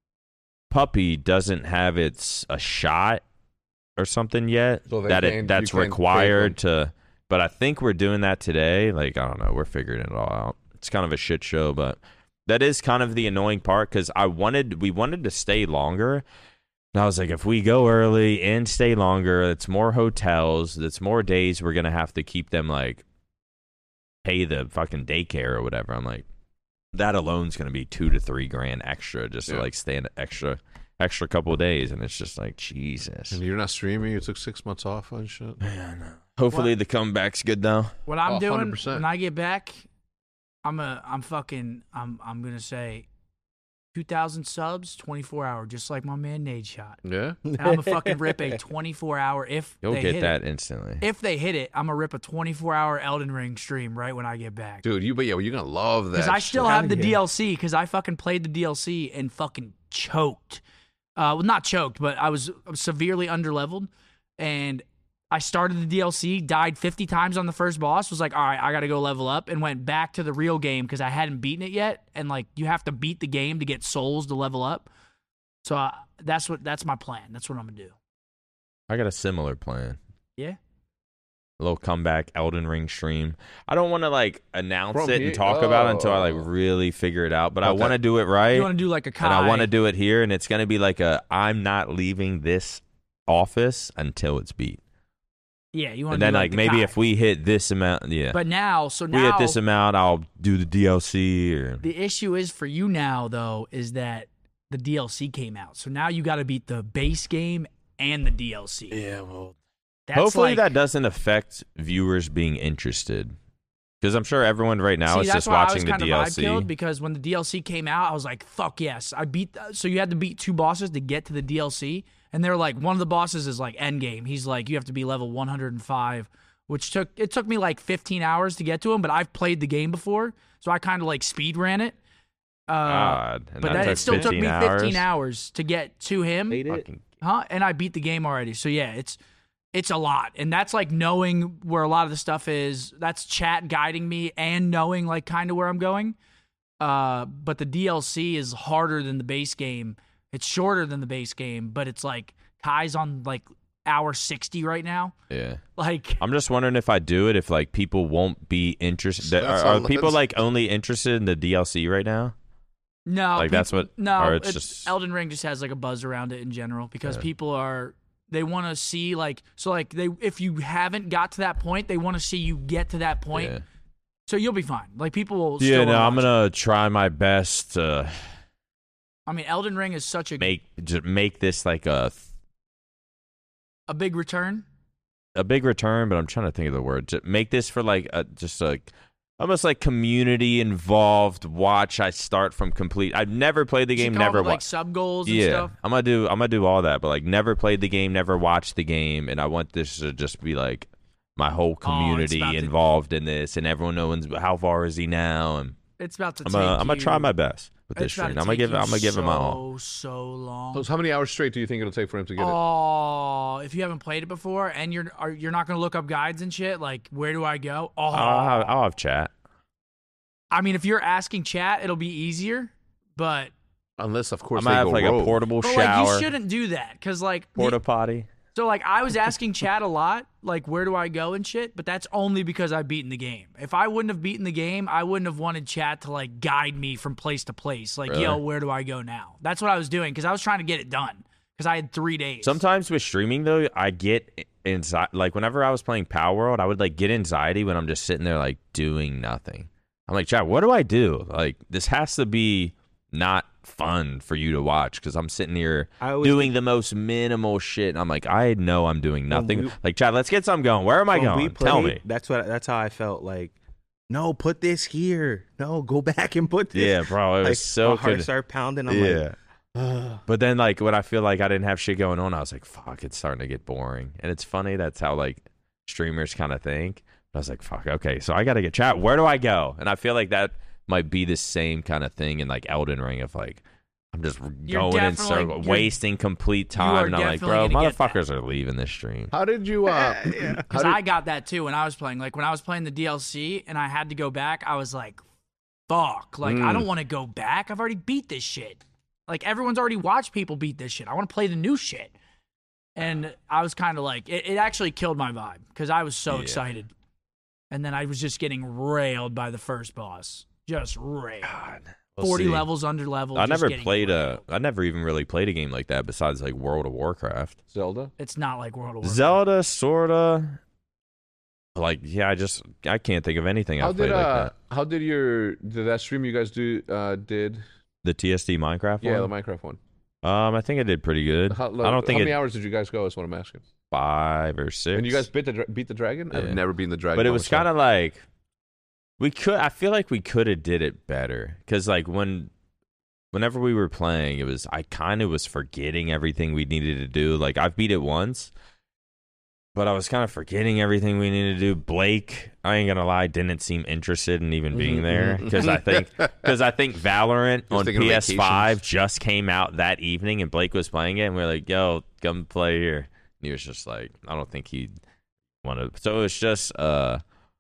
puppy doesn't have its a shot or something yet So they that can't- it that's you can't required to. But I think we're doing that today. Like I don't know, we're figuring it all out. It's kind of a shit show, but that is kind of the annoying part because I wanted we wanted to stay longer. And I was like, if we go early and stay longer, it's more hotels, it's more days we're gonna have to keep them like pay the fucking daycare or whatever. I'm like, that alone's gonna be two to three grand extra just Yeah. to like stay an extra extra couple of days, and it's just like Jesus. And you're not streaming. You took six months off and shit. Man, hopefully What? the comeback's good though. What I'm Oh, doing one hundred percent. when I get back, I'm a, I'm fucking, I'm, I'm gonna say, two thousand subs, twenty-four hour, just like my man Nade shot. Yeah. And I'm a fucking rip a twenty-four hour if You'll they get hit that It. instantly. If they hit it, I'm gonna rip a twenty-four hour Elden Ring stream right when I get back. Dude, you but yeah, well, you're gonna love that. Because I still shit. have the Yeah. D L C because I fucking played the D L C and fucking choked. Uh, well, not choked, but I was severely underleveled, and I started the D L C, died fifty times on the first boss, was like, all right, I got to go level up, and went back to the real game because I hadn't beaten it yet, and like you have to beat the game to get souls to level up. So uh, that's what that's my plan. That's what I'm gonna do. I got a similar plan. Yeah. A little comeback Elden Ring stream. I don't want to like announce From it here- and talk about it until I like oh. really figure it out. But I Okay. want to do it right, You want to do like a Kai? and I want to do it here. And it's gonna be like a I'm not leaving this office until it's beat. Yeah, you want And to then do like, the maybe Kai. if we hit this amount, yeah. But now, so if now we hit this amount, I'll do the D L C or The issue is for you now, though, is that the D L C came out. So now you got to beat the base game and the D L C. yeah. Well, That's hopefully like, that doesn't affect viewers being interested. Because I'm sure everyone right now See, is that's just why I watching was the kind D of L vibe C. killed because when the D L C came out, I was like, "Fuck yes!" I beat. So you had to beat two bosses to get to the D L C, and they're like, one of the bosses is like end game. He's like, you have to be level one hundred five, which took it took me like fifteen hours to get to him. But I've played the game before, so I kind of like speed ran it. Uh, God, and but that that, took it still took me fifteen hours? fifteen hours to get to him. Hate it. Fucking Huh? And I beat the game already. So yeah, it's it's a lot. And that's like knowing where a lot of the stuff is. That's chat guiding me and knowing like kind of where I'm going. Uh, but the D L C is harder than the base game. It's shorter than the base game, but it's like Kai's on like hour sixty right now. yeah. Like I'm just wondering if I do it, if like people won't be interested. That's Are, are all- people that's- like only interested in the D L C right now? no, Like, that's what- no. or it's it's just- Elden Ring just has like a buzz around it in general because Yeah. people are they want to see like so like they if you haven't got to that point, they want to see you get to that point. Yeah. So you'll be fine. Like people will. Yeah, still no, I'm watch. gonna try my best to I mean, Elden Ring is such a make just make this like a a big return. a big return, but I'm trying to think of the word. Just make this for like a, just a almost like community involved watch. I start from complete. I've never played the You should game, come up never with, like watched. sub goals and Yeah, stuff. I'm gonna do. I'm gonna do all that, but like never played the game, never watched the game, and I want this to just be like my whole community Oh, about to- involved in this, and everyone knows how far is he now, and It's about to. I'm take gonna, I'm gonna you- try my best with this it's about stream. to I'm gonna take give. you I'm gonna give so, it my all. So long. So how many hours straight do you think it'll take for him to get it? Oh, if you haven't played it before and you're are, you're not gonna look up guides and shit, like where do I go? Oh, I'll have, I'll have chat. I mean, if you're asking chat, it'll be easier. But Unless, of course, I might they have go like rogue. a portable but shower, like you shouldn't do that because like the- porta potty. So, like, I was asking Chad a lot, like, where do I go and shit, but that's only because I've beaten the game. If I wouldn't have beaten the game, I wouldn't have wanted Chad to, like, guide me from place to place. Like, Really? yo, where do I go now? That's what I was doing because I was trying to get it done because I had three days. Sometimes with streaming, though, I get anxiety. Like, whenever I was playing Power World, I would, like, get anxiety when I'm just sitting there, like, doing nothing. I'm like, Chad, what do I do? Like, this has to be not fun for you to watch because I'm sitting here doing the most minimal shit. And I'm like, I know I'm doing nothing. we, like, Chad, let's get something going. Where am I going? We played, Tell me. That's what. That's how I felt. Like, no, put this here. No, go back and put this. Yeah, bro. It was like, so my heart good. started pounding. I'm yeah. like, ugh. But then, like, when I feel like I didn't have shit going on, I was like, fuck, it's starting to get boring. And it's funny. That's how, like, streamers kind of think. But I was like, fuck, okay, so I got to get chat. Where do I go? And I feel like that might be the same kind of thing in, like, Elden Ring of, like, I'm just You're going in definitely- circle, you're- wasting complete you are time. And I'm like, definitely bro, gonna get that. motherfuckers are leaving this stream. How did you? Uh, how Because did, I got that too when I was playing. Like when I was playing the D L C and I had to go back, I was like, fuck. Like, I Mm. don't want to go back. I've already beat this shit. Like, everyone's already watched people beat this shit. I want to play the new shit. And I was kind of like, it, it actually killed my vibe because I was so Yeah. excited. And then I was just getting railed by the first boss. Just railed. God, we'll forty see. levels under level. I just never getting played railed. a. I never even really played a game like that besides like World of Warcraft. Zelda? It's not like World of Warcraft. Zelda, sorta. Like, yeah, I just I can't think of anything How I've played did like uh? that. How did your did that stream you guys do uh did? The T S D Minecraft Yeah, the one. Minecraft one. Um, I think I did pretty good. How, I don't think how it many hours did you guys go? Is what I'm asking. five or six. And you guys beat the dra- beat the dragon? Yeah. I've never beaten the dragon. but it by was myself. kind of like we could. I feel like we could have did it better because like when, whenever we were playing, it was I kind of was forgetting everything we needed to do. Like I've beat it once, but I was kind of forgetting everything we needed to do. Blake, I ain't gonna lie, didn't seem interested in even being Mhm, there mhm. because I think because I think Valorant Just on thinking of P S five vacations. just came out that evening, and Blake was playing it, and we are like, "Yo, come play here." And he was just like, "I don't think he'd want to." So it was just uh,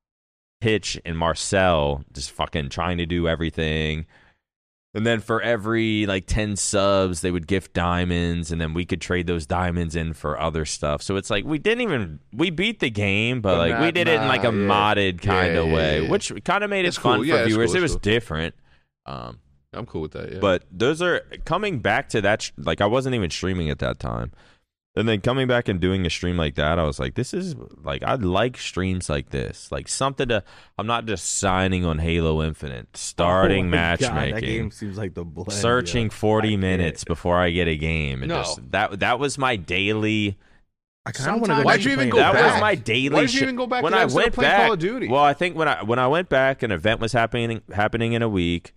Hitch and Marcel just fucking trying to do everything. And then for every like ten subs, they would gift diamonds, and then we could trade those diamonds in for other stuff. So it's like we didn't even we beat the game, but, But like we not- did it in like a nah, yeah. modded kind Yeah, of yeah, way, yeah. which kind of made it It's fun cool. for Yeah, it's viewers. cool, It it's was cool. different. Um, I'm cool with that. Yeah. but those are coming back to that. sh- Like I wasn't even streaming at that time, and then coming back and doing a stream like that, I was like, "This is like I like streams like this, like something to." I'm not just signing on Halo Infinite, starting Oh my God, matchmaking, that game seems like the blend, searching yo. forty I can't. minutes before I get a game, and No. just that that was my daily. I kind of want to go Sometimes- back Why'd you to even playing go That that. back? was my daily. Why did you shit. even go back when to that I instead of went playing back? Call of Duty? Well, I think when I when I went back, an event was happening happening in a week.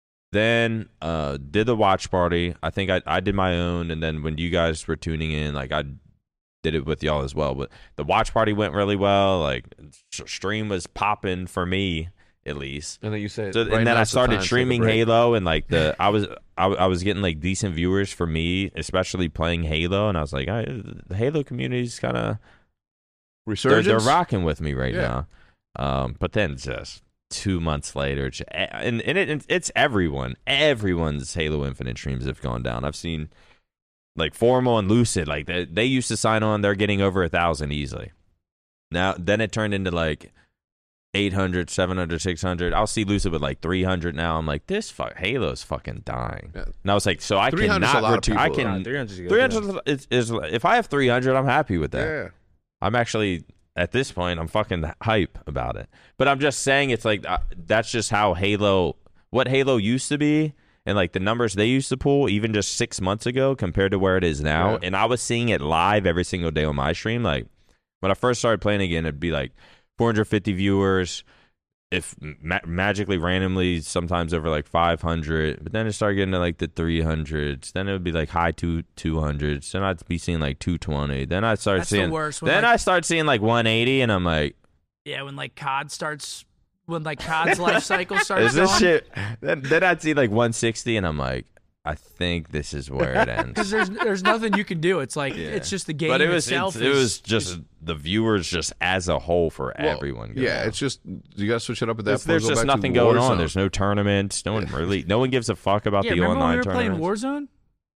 Then uh, did the watch party. I think I I did my own, and then when you guys were tuning in, like I did it with y'all as well. But the watch party went really well. Like s- stream was popping for me at least. and then you said, So, right and then I now's the time started to take a streaming break. Halo, and like the I was I, I was getting like decent viewers for me, especially playing Halo, and I was like, I, the Halo community's kind of they're, Resurgence. they're rocking with me right Yeah. now. Um, but then just two months later, j- and, and it, it's everyone, everyone's Halo Infinite streams have gone down. I've seen like Formal and Lucid, like they, they used to sign on, they're getting over a thousand easily. Now, then it turned into like eight hundred, seven hundred, six hundred. I'll see Lucid with like three hundred now. I'm like, this fuck, Halo's fucking dying. Yeah. And I was like, so I three hundred's cannot a lot of return. I people, can. Nah, three hundred is good, three yeah. hundred is, is if I have three hundred, I'm happy with that. Yeah. I'm actually at this point, I'm fucking hype about it. But I'm just saying, it's like uh, that's just how Halo, what Halo used to be, and like the numbers they used to pull, even just six months ago compared to where it is now. Yeah. And I was seeing it live every single day on my stream. Like when I first started playing again, it'd be like four hundred fifty viewers. If ma- magically, randomly, sometimes over like five hundred, but then it started getting to like the three hundreds. Then it would be like high two two hundreds. Then I'd be seeing like two twenty. Then I'd start That's the seeing. worst, when, Then like- I start seeing like one eighty, and I'm like, Yeah, when like C O D starts, when like C O D's life cycle starts "Is this going. shit?" Then, then I'd see like one sixty, and I'm like, "I think this is where it ends." Because there's there's nothing you can do. It's like Yeah. it's just the game But it was itself. it's- it is- was just the viewers just as a whole for Well, everyone. Yeah, going. it's just you got to switch it up at that It's- point. there's go just back to nothing going on. Warzone. There's no tournaments. No one really, no one gives a fuck about yeah. the Remember when online we were playing tournaments. Warzone?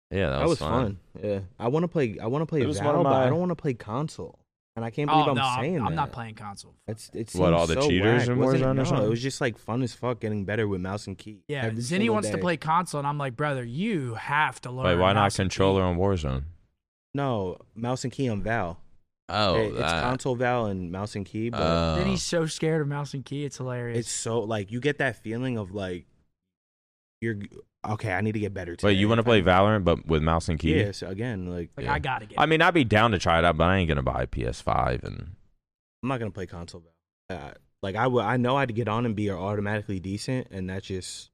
Yeah, that, That was, was fun. Yeah, I want to play. I want to play It was Val, one of but I my- don't want to play console. And I can't believe Oh I'm no, saying I'm, that. I'm not playing console. It's, it What, all seems the so cheaters whack, in wasn't it? Warzone or No, something? it was just like fun as fuck getting better with mouse and key. Yeah, every Zinni single wants to day. play console, and I'm like, brother, you have to learn. Wait, why not mouse and key. controller on Warzone? No, mouse and key on Val. Oh, It- it's that. console Val and mouse and key, but Oh. Then he's so scared of mouse and key. It's hilarious. it's so like you get that feeling of like you're okay. I need to get better. Today. Wait, you want to play Valorant but with mouse and key? Yes, again, like like yeah. I gotta get. I mean, I'd be down to try it out, but I ain't gonna buy a P S five and. I'm not gonna play console Val. Uh, like I would, I know I'd get on and be automatically decent, and that's just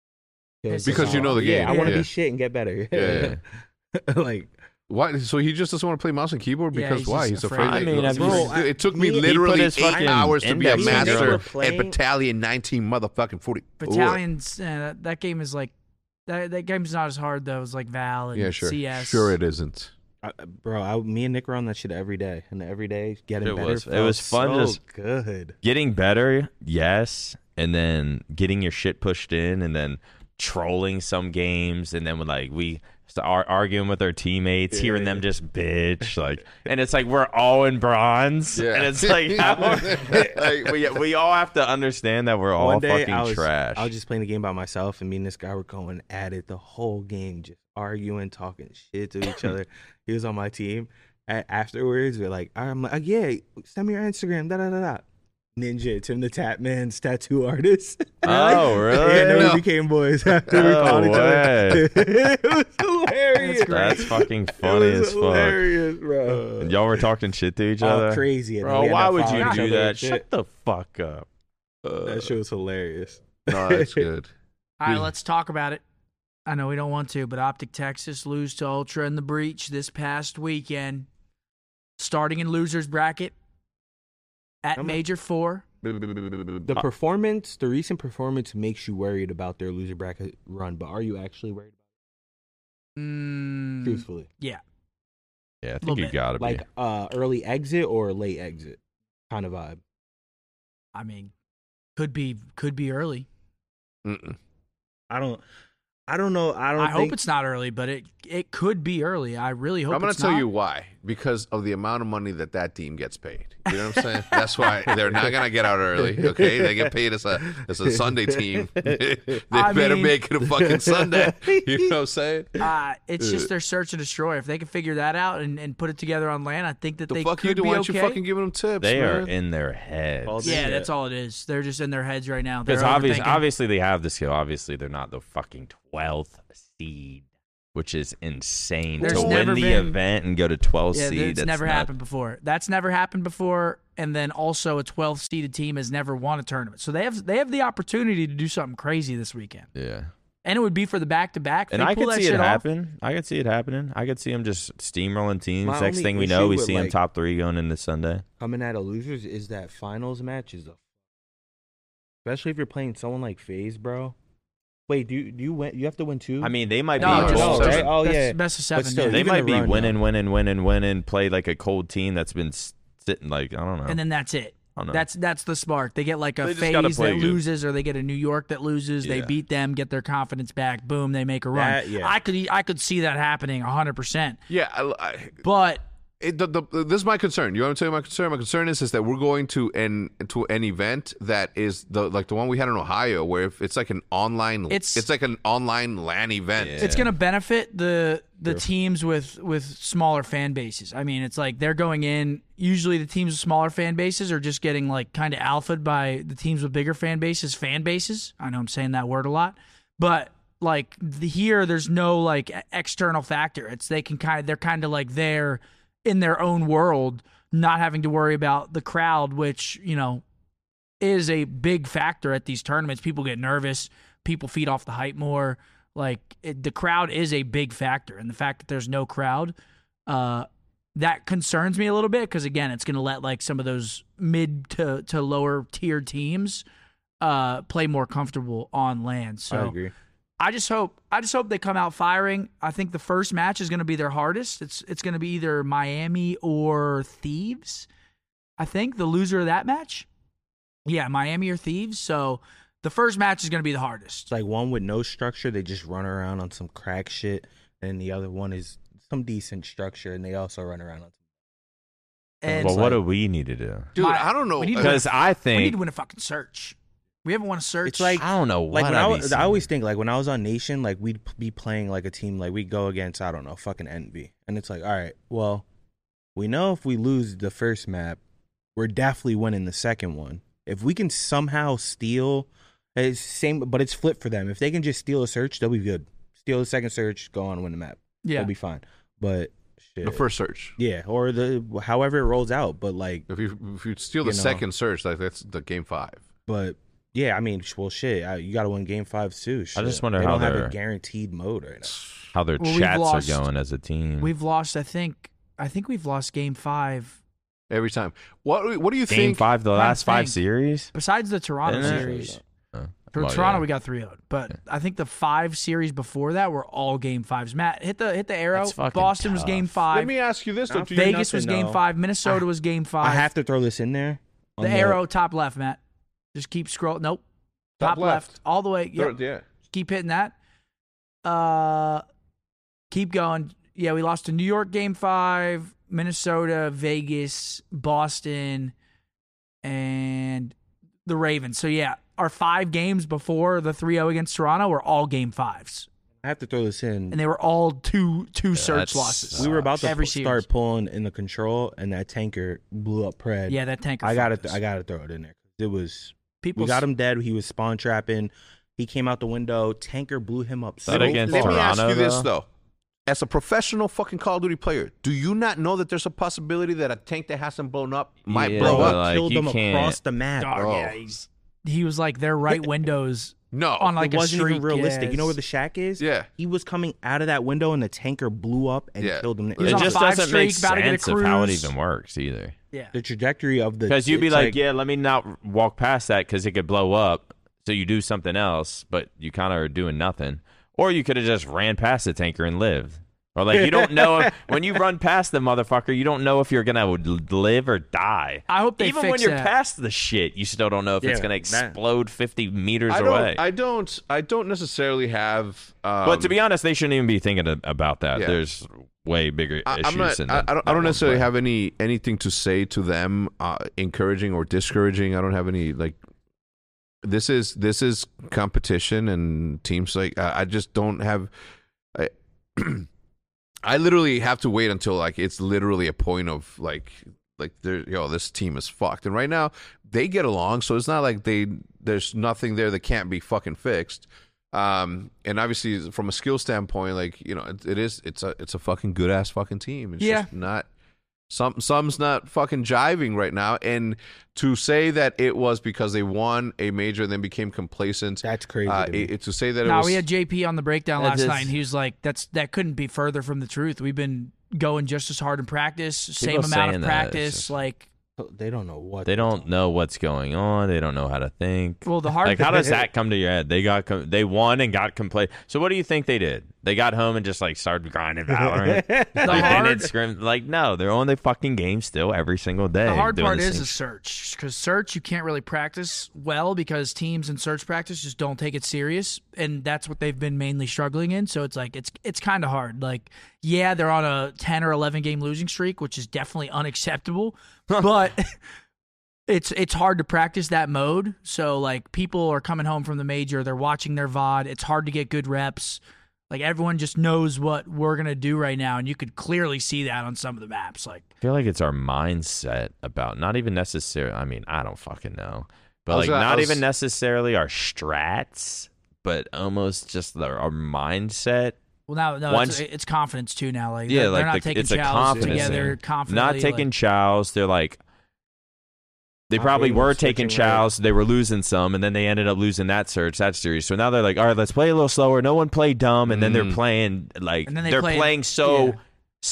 It's Because just you know the yeah, game. I want to yeah. be shit and get better. Yeah, like Why? So he just doesn't want to play mouse and keyboard Yeah, because he's why? just He's afraid. afraid. that- I mean, have you- Bro, Bro, it took me me- he put literally his eight fucking hours to be a index finger master up. at Playing- Battalion nineteen motherfucking forty. Battalions. Uh, that, that game is like that. That game's not as hard though as like Val and Yeah, sure. C S. Sure, it isn't. I, bro, I, me and Nick were on that shit every day, and every day getting It better. was- it felt was fun So just- good. Getting better, yes, and then getting your shit pushed in, and then trolling some games, and then when like we start arguing with our teammates, Yeah. hearing them just bitch, like, and it's like we're all in bronze, Yeah. and it's like, how, like we we all have to understand that we're all One day fucking I was, trash. I was just playing the game by myself, and me and this guy were going at it the whole game, just arguing, talking shit to each other. He was on my team. A- afterwards, we're like, I'm like, yeah, send me your Instagram, da da da da. Ninja, Tim the Tap Man's tattoo artist. Oh, really? Yeah, and then No. we became boys after we No called each way. other. It was hilarious. That's great. That's fucking It funny was as fuck. hilarious, bro. Y'all were talking shit to each Oh, other. crazy. And Bro, we ended why up would following you each do other that? and shit. Shut the fuck up. Uh, That shit was hilarious. no, that's good. All right, let's talk about it. I know we don't want to, but Optic Texas lose to Ultra in the breach this past weekend. Starting in losers bracket at I'm- Major Four. The performance, the recent performance makes you worried about their loser bracket run, but are you actually worried about Mm, it? Truthfully. yeah, Yeah, I Little think you bit. gotta be. Like uh early exit or late exit kind of vibe. I mean, could be could be early. Mm-mm. I don't I don't know. I don't I think hope it's not early, but it it could be early. I really hope. I'm going it's to tell not. you why. Because of the amount of money that that team gets paid. You know what I'm saying? That's why they're not going to get out early. Okay, they get paid as a as a Sunday team. they I better mean- make it a fucking Sunday. You know what I'm saying? Uh, it's just their search and destroy. If they can figure that out and, and put it together on land, I think that The they fuck could you do? be Why aren't okay. you fucking giving them tips? They man? are in their heads. All yeah, Yeah. that's all it is. They're just in their heads right now. They're Because obviously, overthinking. obviously they have the skill. Obviously, they're not the fucking twelfth seed, which is insane There's to win never the been- event and go to twelfth Yeah, seed. it's that's never not- happened before. That's never happened before. And then also a twelfth seeded team has never won a tournament. So they have they have the opportunity to do something crazy this weekend. Yeah, And it would be for the back to back. and I could see it happen. I could see it happening. I could see them just steamrolling teams. My Next only thing we issue know, we with, see them like- top three going into Sunday. coming out of losers is that finals match is a especially if you're playing someone like FaZe, bro. Wait, do you do you win? You have to win two. I mean, they might No, be just twelve, seven. right? Oh Best- yeah, best of But seven. still, yeah. They even might the be run, winning, though. winning, winning, winning. Play like a cold team that's been s- sitting like I don't know. And then that's it. I don't know. That's that's the spark. They get like a They just gotta phase play that good. loses, or they get a New York that loses. They Yeah. beat them, get their confidence back. Boom, they make a run. That- yeah. I could I could see that happening hundred percent. Yeah, I, I, But it, the, the, this is my concern. You want me to tell you my concern? My concern is is that we're going to an to an event that is the like the one we had in Ohio, where if it's like an online, It's- it's like an online LAN event. Yeah. it's going to benefit the the True. teams with with smaller fan bases. I mean, it's like they're going in. Usually, the teams with smaller fan bases are just getting like kind of alphaed by the teams with bigger fan bases. Fan bases. I know I'm saying that word a lot, but like the, here, there's no like e- external factor. It's they can kind of they're kind of like they're in their own world, not having to worry about the crowd, which you know is a big factor at these tournaments. People get nervous. People feed off the hype more. Like it, the crowd is a big factor, and the fact that there's no crowd, uh, that concerns me a little bit because again, it's going to let like some of those mid to, to lower tier teams uh, play more comfortable on land. So I agree. I just hope I just hope they come out firing. I think the first match is going to be their hardest. It's it's going to be either Miami or Thieves. I think the loser of that match, yeah, Miami or Thieves. So the first match is going to be the hardest. It's like one with no structure. They just run around on some crack shit, and the other one is some decent structure, and they also run around on. And well, what like- do we need to do? Dude, My- I don't know. we need to- Because I we need think to win a fucking search. We haven't won a search. It's like I don't know what like when I'd I, be was, I seeing. always think like when I was on Nation, like we'd be playing like a team like we go against I don't know fucking Envy, and it's like all right, well, we know if we lose the first map, we're definitely winning the second one. If we can somehow steal, it's same, but it's flipped for them. If they can just steal a search, they'll be good. Steal the second search, go on and win the map. yeah. They'll be fine. But shit, the first search. yeah, or the however it rolls out. But like, If you if you steal the You know. second search, like that's the game five. but. Yeah, I mean, well, shit, I, you got to win game five too. Shit. I just wonder they how don't have they're- a guaranteed mode right now. how their Well, we've chats lost- are going as a team. We've lost. I think. I think we've lost game five. Every time. What what do you Game think? five, the Trying to last five think. series. Besides the Toronto Isn't it? series. Uh, For well, Toronto, yeah. we got three oh. But I think the five series before that were all game fives. Matt, hit the hit the arrow. That's fucking Boston was tough. game Let five. me ask you this: Not Don't you Vegas nothing, was game though. five. Minnesota was game five. I have to throw this in there. the On arrow top left, Matt. Just keep scrolling. Nope. Top, Top left. left. All the way. Yep. Third, yeah. Keep hitting that. Uh, keep going. Yeah, we lost to New York game five, Minnesota, Vegas, Boston, and the Ravens. So yeah, our five games before the three oh against Toronto were all game fives, I have to throw this in. and they were all two two search that's- losses. we were about to Every pu- series. start pulling in the control, and that tanker blew up Pred. Yeah, that tanker. I got to fucked us. I got to throw it in there. It was People we got him dead. He was spawn trapping. He came out the window. Tanker blew him up. That so against Let far. me ask Toronto, you this though? though: as a professional fucking Call of Duty player, do you not know that there's a possibility that a tank that hasn't blown up might Yeah, blow Bro, up? but, like, killed you them can't- across the map. Dog, Oh. yeah, he's, he was like their right windows No. on like it a wasn't streak. even realistic. yeah, You know where the it's- shack is? Yeah. He was coming out of that window, and the tanker blew up and Yeah. killed him. He was It on a just five doesn't make streak, about to get a sense of how it cruise. even works either. yeah. The trajectory of the Because you'd be it's like, yeah, let me not walk past that because it could blow up. So you do something else, but you kind of are doing nothing. Or you could have just ran past the tanker and lived. Or like you don't know if, when you run past the motherfucker, you don't know if you're gonna live or die. I hope they Even fix when you're that. past the shit, you still don't know if it's Yeah, gonna that- explode fifty meters I away. don't. I don't. I don't necessarily have. Um, but to be honest, they shouldn't even be thinking a- about that. Yeah. There's way bigger I, issues. I'm not. than I, that- I don't. that I don't one necessarily play. have any anything to say to them, uh, encouraging or discouraging. I don't have any like. This is this is competition and teams like I, I just don't have. I, I literally have to wait until like it's literally a point of like like there yo this team is fucked, and right now they get along, so it's not like they there's nothing there that can't be fucking fixed. Um, and obviously from a skill standpoint, like you know it, it is it's a it's a fucking good ass fucking team. It's Yeah. just not some some's not fucking jiving right now, and to say that it was because they won a major and then became complacent. That's crazy. Uh, to me. it, it- to say that it No, was we had J P on the breakdown That last is- night, and he was like, "That's that couldn't be further from the truth. We've been going just as hard in practice, same People amount saying of that, practice. it's just- Like, they don't know what They don't know what's going on. They don't know how to think. well, the hard Like, how does that come to your head? They got com- they won and got complacent. So what do you think they did? They got home and just like started grinding Valorant. the like, they hard, didn't scrim- like no, they're on the fucking game still every single day. the hard doing part the is same the search, because search you can't really practice well because teams in search practice just don't take it serious, and that's what they've been mainly struggling in. So it's like it's it's kind of hard. Like, yeah, they're on a ten or eleven game losing streak, which is definitely unacceptable, but. It's it's hard to practice that mode. So like people are coming home from the major, they're watching their V O D. It's hard to get good reps. Like everyone just knows what we're gonna do right now, and you could clearly see that on some of the maps. Like I feel like it's our mindset about not even necessarily. I mean, I don't fucking know, but I was like gonna- I not was- even necessarily our strats, but almost just the, our mindset. well now no Once- it's, it's confidence too now. Like Yeah, they're, like they're not the, taking it's a chows confidence together thing. confidently. Not taking like, chows. They're like. They Not probably being were switching taking right. chows. They were losing some, and then they ended up losing that search, that series. So now they're like, all right, let's play a little slower. No one play dumb, and then they're Mm. playing like And then they they're play- playing so yeah.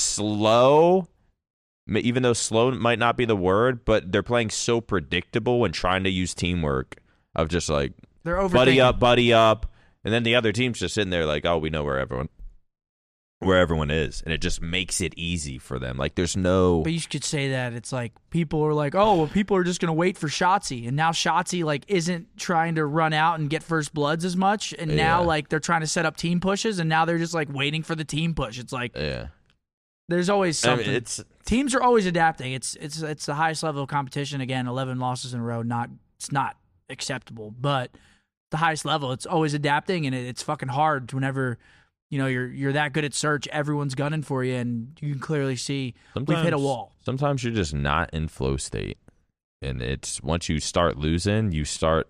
slow. m- Even though slow might not be the word, but they're playing so predictable and trying to use teamwork of just like they're overthinking. buddy up, buddy up, and then the other team's just sitting there like, oh, we know where everyone where everyone is, and it just makes it easy for them. Like there's no. But you could say that it's like people are like, oh, well, people are just gonna wait for Shotzi, and now Shotzi like isn't trying to run out and get first bloods as much, and now Yeah. like they're trying to set up team pushes, and now they're just like waiting for the team push. It's like Yeah. there's always I mean, something. it's Teams are always adapting. It's it's it's the highest level of competition. Again, eleven losses in a row. Not it's not acceptable, but the highest level. It's always adapting, and it, it's fucking hard whenever. You know, you're you're that good at search, everyone's gunning for you, and you can clearly see we've hit a wall. Sometimes you're just not in flow state. And it's once you start losing, you start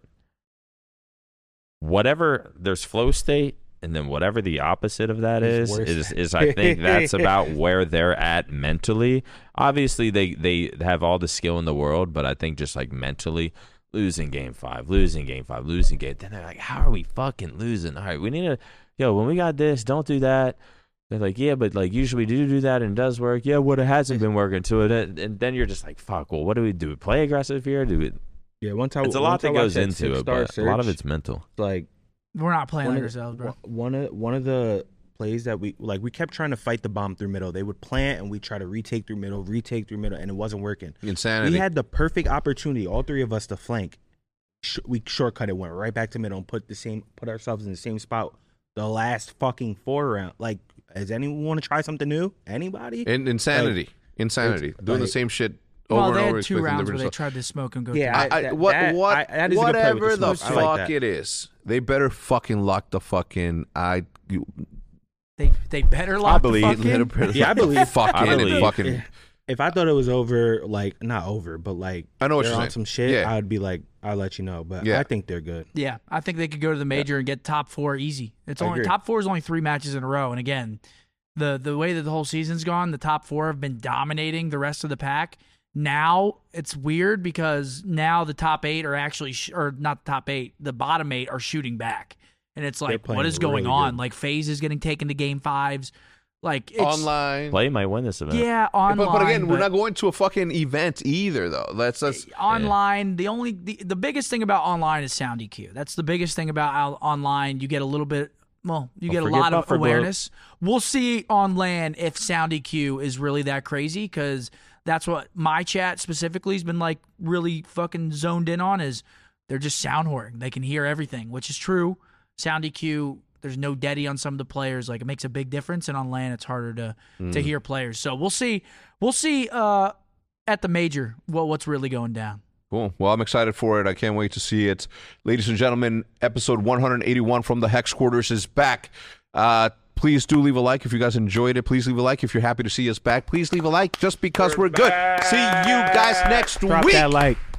whatever there's flow state, and then whatever the opposite of that It's is, worse. is is I think that's about where they're at mentally. Obviously they, they have all the skill in the world, but I think just like mentally losing game five, losing game five, losing game, then they're like, how are we fucking losing? All right, we need to yo, when we got this, don't do that. They're like, yeah, but like usually we do do that and it does work. Yeah, what it hasn't been working to it, and, and then you're just like, fuck. Well, what do we do? We play aggressive here? Do we? Yeah, one time It's a one lot that time I goes said into it, six-star but a lot of search, it's mental. like We're not playing one like of the- ourselves, bro. One of one of the plays that we like, we kept trying to fight the bomb through middle. They would plant and we try to retake through middle, retake through middle, and it wasn't working. Insanity. We had the perfect opportunity, all three of us, to flank. Sh- we shortcut it, went right back to middle, and put the same, put ourselves in the same spot. The last fucking four round. Like, does anyone want to try something new? Anybody? In, insanity. Like, insanity. it's Doing the like- same shit over Well, and they over. had two expecting rounds where different they stuff. tried to smoke and go. Yeah, through. I- I, that- what that- what I- that is a good play with whatever the the smoke. I like fuck that. it is, they better fucking lock the fucking I. You, they they better lock I the believe- fuck in. better Yeah, I believe- fucking I and believe. fucking. If I thought it was over, like not over, but like I know what they're you're on saying. some shit, Yeah. I'd be like, I'll let you know. But Yeah. I think they're good. Yeah, I think they could go to the major and get top four easy. It's I only agree. top four is only three matches in a row, and again, the the way that the whole season's gone, the top four have been dominating the rest of the pack. Now it's weird because now the top eight are actually, sh- or not the top eight, the bottom eight are shooting back, and it's like, playing what is going really on? good. Like FaZe is getting taken to game fives, like it's, Online. Play might win this event. Yeah, online. but, but again, we're but- not going to a fucking event either, though. That's that's online. The only the, the biggest thing about online is sound E Q. That's the biggest thing about out- online. You get a little bit. Well, you Don't get a forget lot of buffer bloat. awareness. We'll see on LAN if sound E Q is really that crazy, because that's what my chat specifically has been like really fucking zoned in on. Is they're just sound whoring. They can hear everything, which is true. Sound E Q. There's no deady on some of the players. Like it makes a big difference, and on LAN it's harder to to hear players. So we'll see. We'll see uh, at the major what what's really going down. Cool. Well, I'm excited for it. I can't wait to see it. Ladies and gentlemen, episode one eighty-one from the Hex Quarters is back. Uh, please do leave a like if you guys enjoyed it. Please leave a like if you're happy to see us back. Please leave a like just because we're, good. See you guys next Drop week. that like.